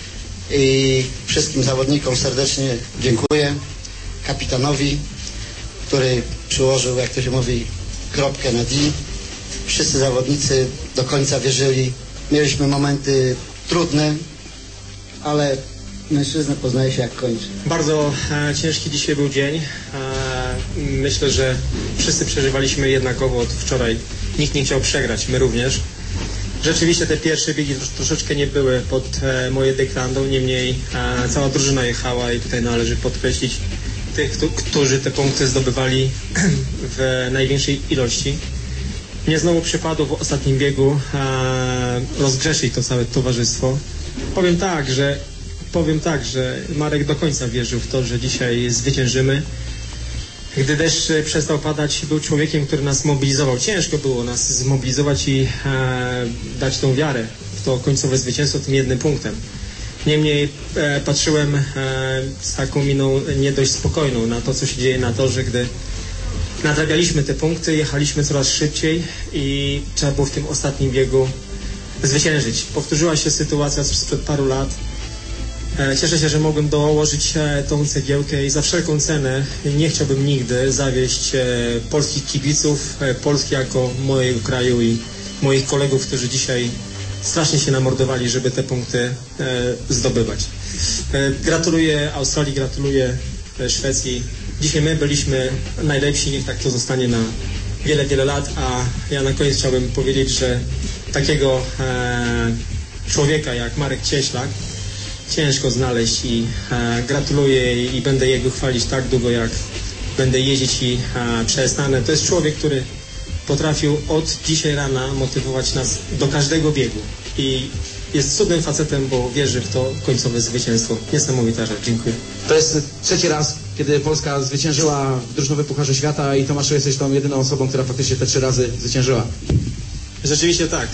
Speaker 19: i wszystkim zawodnikom serdecznie dziękuję, kapitanowi, który przyłożył, jak to się mówi, kropkę na i. Wszyscy zawodnicy do końca wierzyli. Mieliśmy momenty trudne, ale mężczyznę poznaje się jak kończy.
Speaker 20: Bardzo ciężki dzisiaj był dzień. Myślę, że wszyscy przeżywaliśmy jednakowo od wczoraj. Nikt nie chciał przegrać, my również. Rzeczywiście te pierwsze biegi troszeczkę nie były pod moje dyktando, niemniej cała drużyna jechała i tutaj należy podkreślić tych, którzy te punkty zdobywali w największej ilości. Mnie znowu przypadło w ostatnim biegu rozgrzeszyć to całe towarzystwo. Powiem tak, że Marek do końca wierzył w to, że dzisiaj zwyciężymy. Gdy deszcz przestał padać, był człowiekiem, który nas mobilizował. Ciężko było nas zmobilizować i dać tą wiarę w to końcowe zwycięstwo tym jednym punktem. Niemniej patrzyłem z taką miną nie dość spokojną na to, co się dzieje na torze, gdy nadrabialiśmy te punkty, jechaliśmy coraz szybciej i trzeba było w tym ostatnim biegu zwyciężyć. Powtórzyła się sytuacja sprzed paru lat. Cieszę się, że mogłem dołożyć tą cegiełkę i za wszelką cenę nie chciałbym nigdy zawieść polskich kibiców, Polski jako mojego kraju i moich kolegów, którzy dzisiaj strasznie się namordowali, żeby te punkty zdobywać. Gratuluję Australii, gratuluję Szwecji. Dzisiaj my byliśmy najlepsi, niech tak to zostanie na wiele, wiele lat, a ja na koniec chciałbym powiedzieć, że takiego człowieka jak Marek Cieślak ciężko znaleźć i gratuluję i będę jego chwalić tak długo, jak będę jeździć i przestanę. To jest człowiek, który potrafił od dzisiaj rana motywować nas do każdego biegu i jest cudnym facetem, bo wierzy w to końcowe zwycięstwo. Niesamowita rzecz. Dziękuję.
Speaker 21: To jest trzeci raz, kiedy Polska zwyciężyła w drużynowym Pucharze Świata i Tomaszu, jesteś tą jedyną osobą, która faktycznie te 3 razy zwyciężyła.
Speaker 20: Rzeczywiście tak.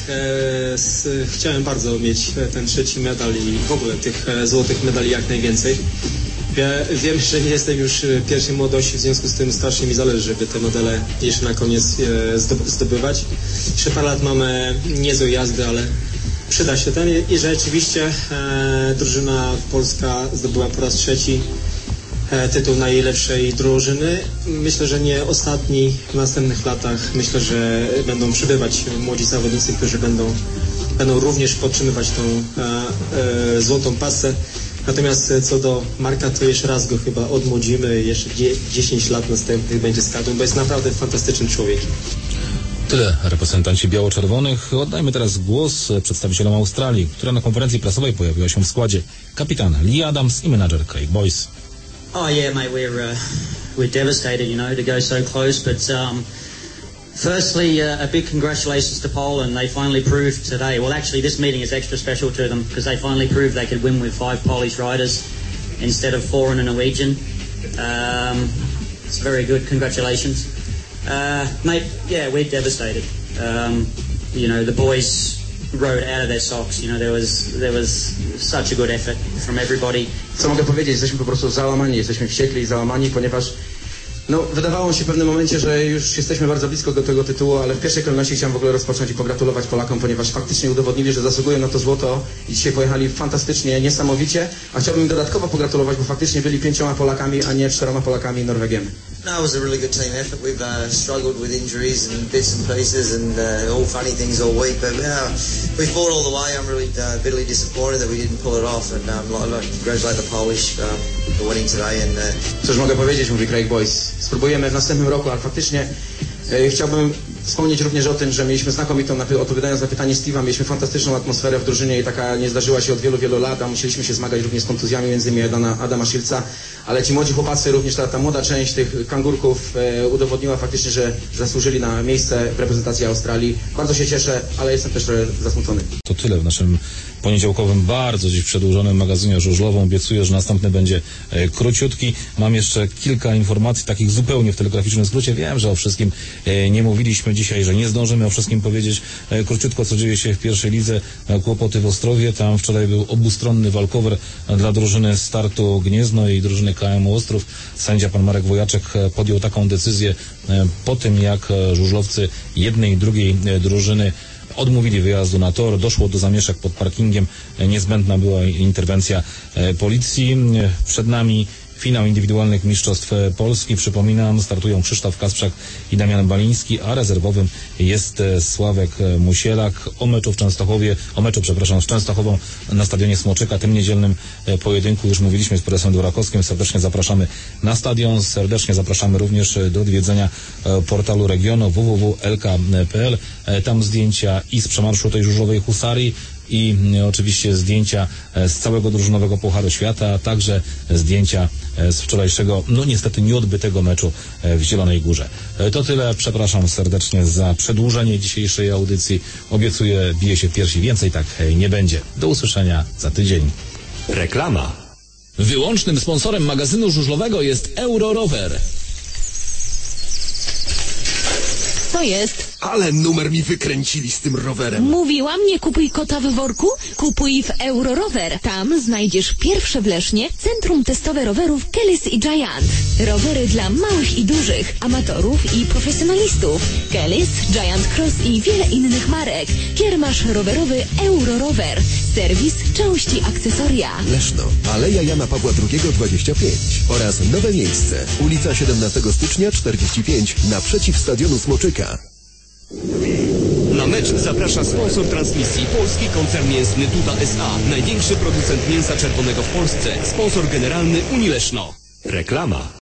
Speaker 20: Chciałem bardzo mieć ten trzeci medal i w ogóle tych złotych medali jak najwięcej. Wiem, że nie jestem już pierwszej młodości, w związku z tym strasznie mi zależy, żeby te medale jeszcze na koniec zdobywać. Jeszcze parę lat mamy niezłe jazdy, ale przyda się ten i rzeczywiście drużyna polska zdobyła po raz trzeci tytuł najlepszej drużyny. Myślę, że nie ostatni w następnych latach. Myślę, że będą przybywać młodzi zawodnicy, którzy będą również podtrzymywać tą złotą pasę. Natomiast co do Marka, to jeszcze raz go chyba odmłodzimy, jeszcze 10 lat następnych będzie skadł, bo jest naprawdę fantastycznym człowiekiem.
Speaker 7: Tyle reprezentanci biało-czerwonych. Oddajmy teraz głos przedstawicielom Australii, która na konferencji prasowej pojawiła się w składzie. Kapitan Lee Adams i menadżer Craig Boyce.
Speaker 22: Oh yeah, mate, we're devastated, to go so close, but firstly, a big congratulations to Poland. They finally proved today, well actually this meeting is extra special to them because they finally proved they could win with 5 Polish riders instead of 4 and a Norwegian. It's very good, congratulations. Mate, yeah, we're devastated. The boys rode out of their socks. There was such a good effort from everybody.
Speaker 21: Co mogę powiedzieć? Jesteśmy po prostu załamani, jesteśmy wściekli i załamani, ponieważ wydawało się w pewnym momencie, że już jesteśmy bardzo blisko do tego tytułu, ale w pierwszej kolejności chciałem w ogóle rozpocząć i pogratulować Polakom, ponieważ faktycznie udowodnili, że zasługują na to złoto i dzisiaj pojechali fantastycznie, niesamowicie, a chciałbym im dodatkowo pogratulować, bo faktycznie byli 5 Polakami, a nie 4 Polakami i Norwegiem.
Speaker 23: No, it was a really good team effort. We've struggled with injuries and bits and pieces and all funny things all week, but we fought all the way. I'm really bitterly disappointed that we didn't pull it off, and I'd like to congratulate the Polish for winning today. And
Speaker 21: cóż mogę powiedzieć, mówi Craig Boyce. Spróbujemy w następnym roku, ale faktycznie chciałbym wspomnieć również o tym, że mieliśmy znakomitą, odpowiadając na pytanie Steve'a, mieliśmy fantastyczną atmosferę w drużynie i taka nie zdarzyła się od wielu, wielu lat, a musieliśmy się zmagać również z kontuzjami, między innymi Adama Shields'a, ale ci młodzi chłopacy, również ta młoda część tych kangurków udowodniła faktycznie, że zasłużyli na miejsce w reprezentacji Australii. Bardzo się cieszę, ale jestem też zasmucony.
Speaker 7: To tyle w naszym poniedziałkowym, bardzo dziś przedłużonym magazynie żużlowym. Obiecuję, że następny będzie króciutki. Mam jeszcze kilka informacji, takich zupełnie w telegraficznym skrócie. Wiem, że o wszystkim nie mówiliśmy dzisiaj, że nie zdążymy o wszystkim powiedzieć. Króciutko, co dzieje się w pierwszej lidze. Kłopoty w Ostrowie. Tam wczoraj był obustronny walkover dla drużyny Startu Gniezno i drużyny KM Ostrów. Sędzia pan Marek Wojaczek podjął taką decyzję po tym, jak żużlowcy jednej i drugiej drużyny odmówili wyjazdu na tor, doszło do zamieszek pod parkingiem, niezbędna była interwencja policji. Przed nami finał indywidualnych mistrzostw Polski. Przypominam, startują Krzysztof Kasprzak i Damian Baliński, a rezerwowym jest Sławek Musielak. O meczu z Częstochową na stadionie Smoczyka, tym niedzielnym pojedynku już mówiliśmy z prezesem Durakowskim. Serdecznie zapraszamy na stadion, serdecznie zapraszamy również do odwiedzenia portalu regionu www.lk.pl. Tam zdjęcia i z przemarszu tej żużlowej husarii i oczywiście zdjęcia z całego drużynowego Pucharu Świata, a także zdjęcia z wczorajszego, niestety nieodbytego meczu w Zielonej Górze. To tyle, przepraszam serdecznie za przedłużenie dzisiejszej audycji. Obiecuję, bije się piersi, więcej tak nie będzie. Do usłyszenia za tydzień.
Speaker 4: Reklama.
Speaker 1: Wyłącznym sponsorem magazynu żużlowego jest Euro Rower.
Speaker 2: Co jest?
Speaker 3: Ale numer mi wykręcili z tym rowerem.
Speaker 2: Mówiłam, nie kupuj kota w worku, kupuj w Eurorower. Tam znajdziesz pierwsze w Lesznie centrum testowe rowerów Kellys i Giant. Rowery dla małych i dużych, amatorów i profesjonalistów. Kellys, Giant Cross i wiele innych marek. Kiermasz rowerowy Eurorower. Serwis, części, akcesoria.
Speaker 3: Leszno, Aleja Jana Pawła II 25 oraz nowe miejsce, ulica 17 stycznia 45 naprzeciw stadionu Smoczyka.
Speaker 4: Na mecz zaprasza sponsor transmisji, polski koncern mięsny Duda S.A., największy producent mięsa czerwonego w Polsce, sponsor generalny Unii Leszno.
Speaker 5: Reklama.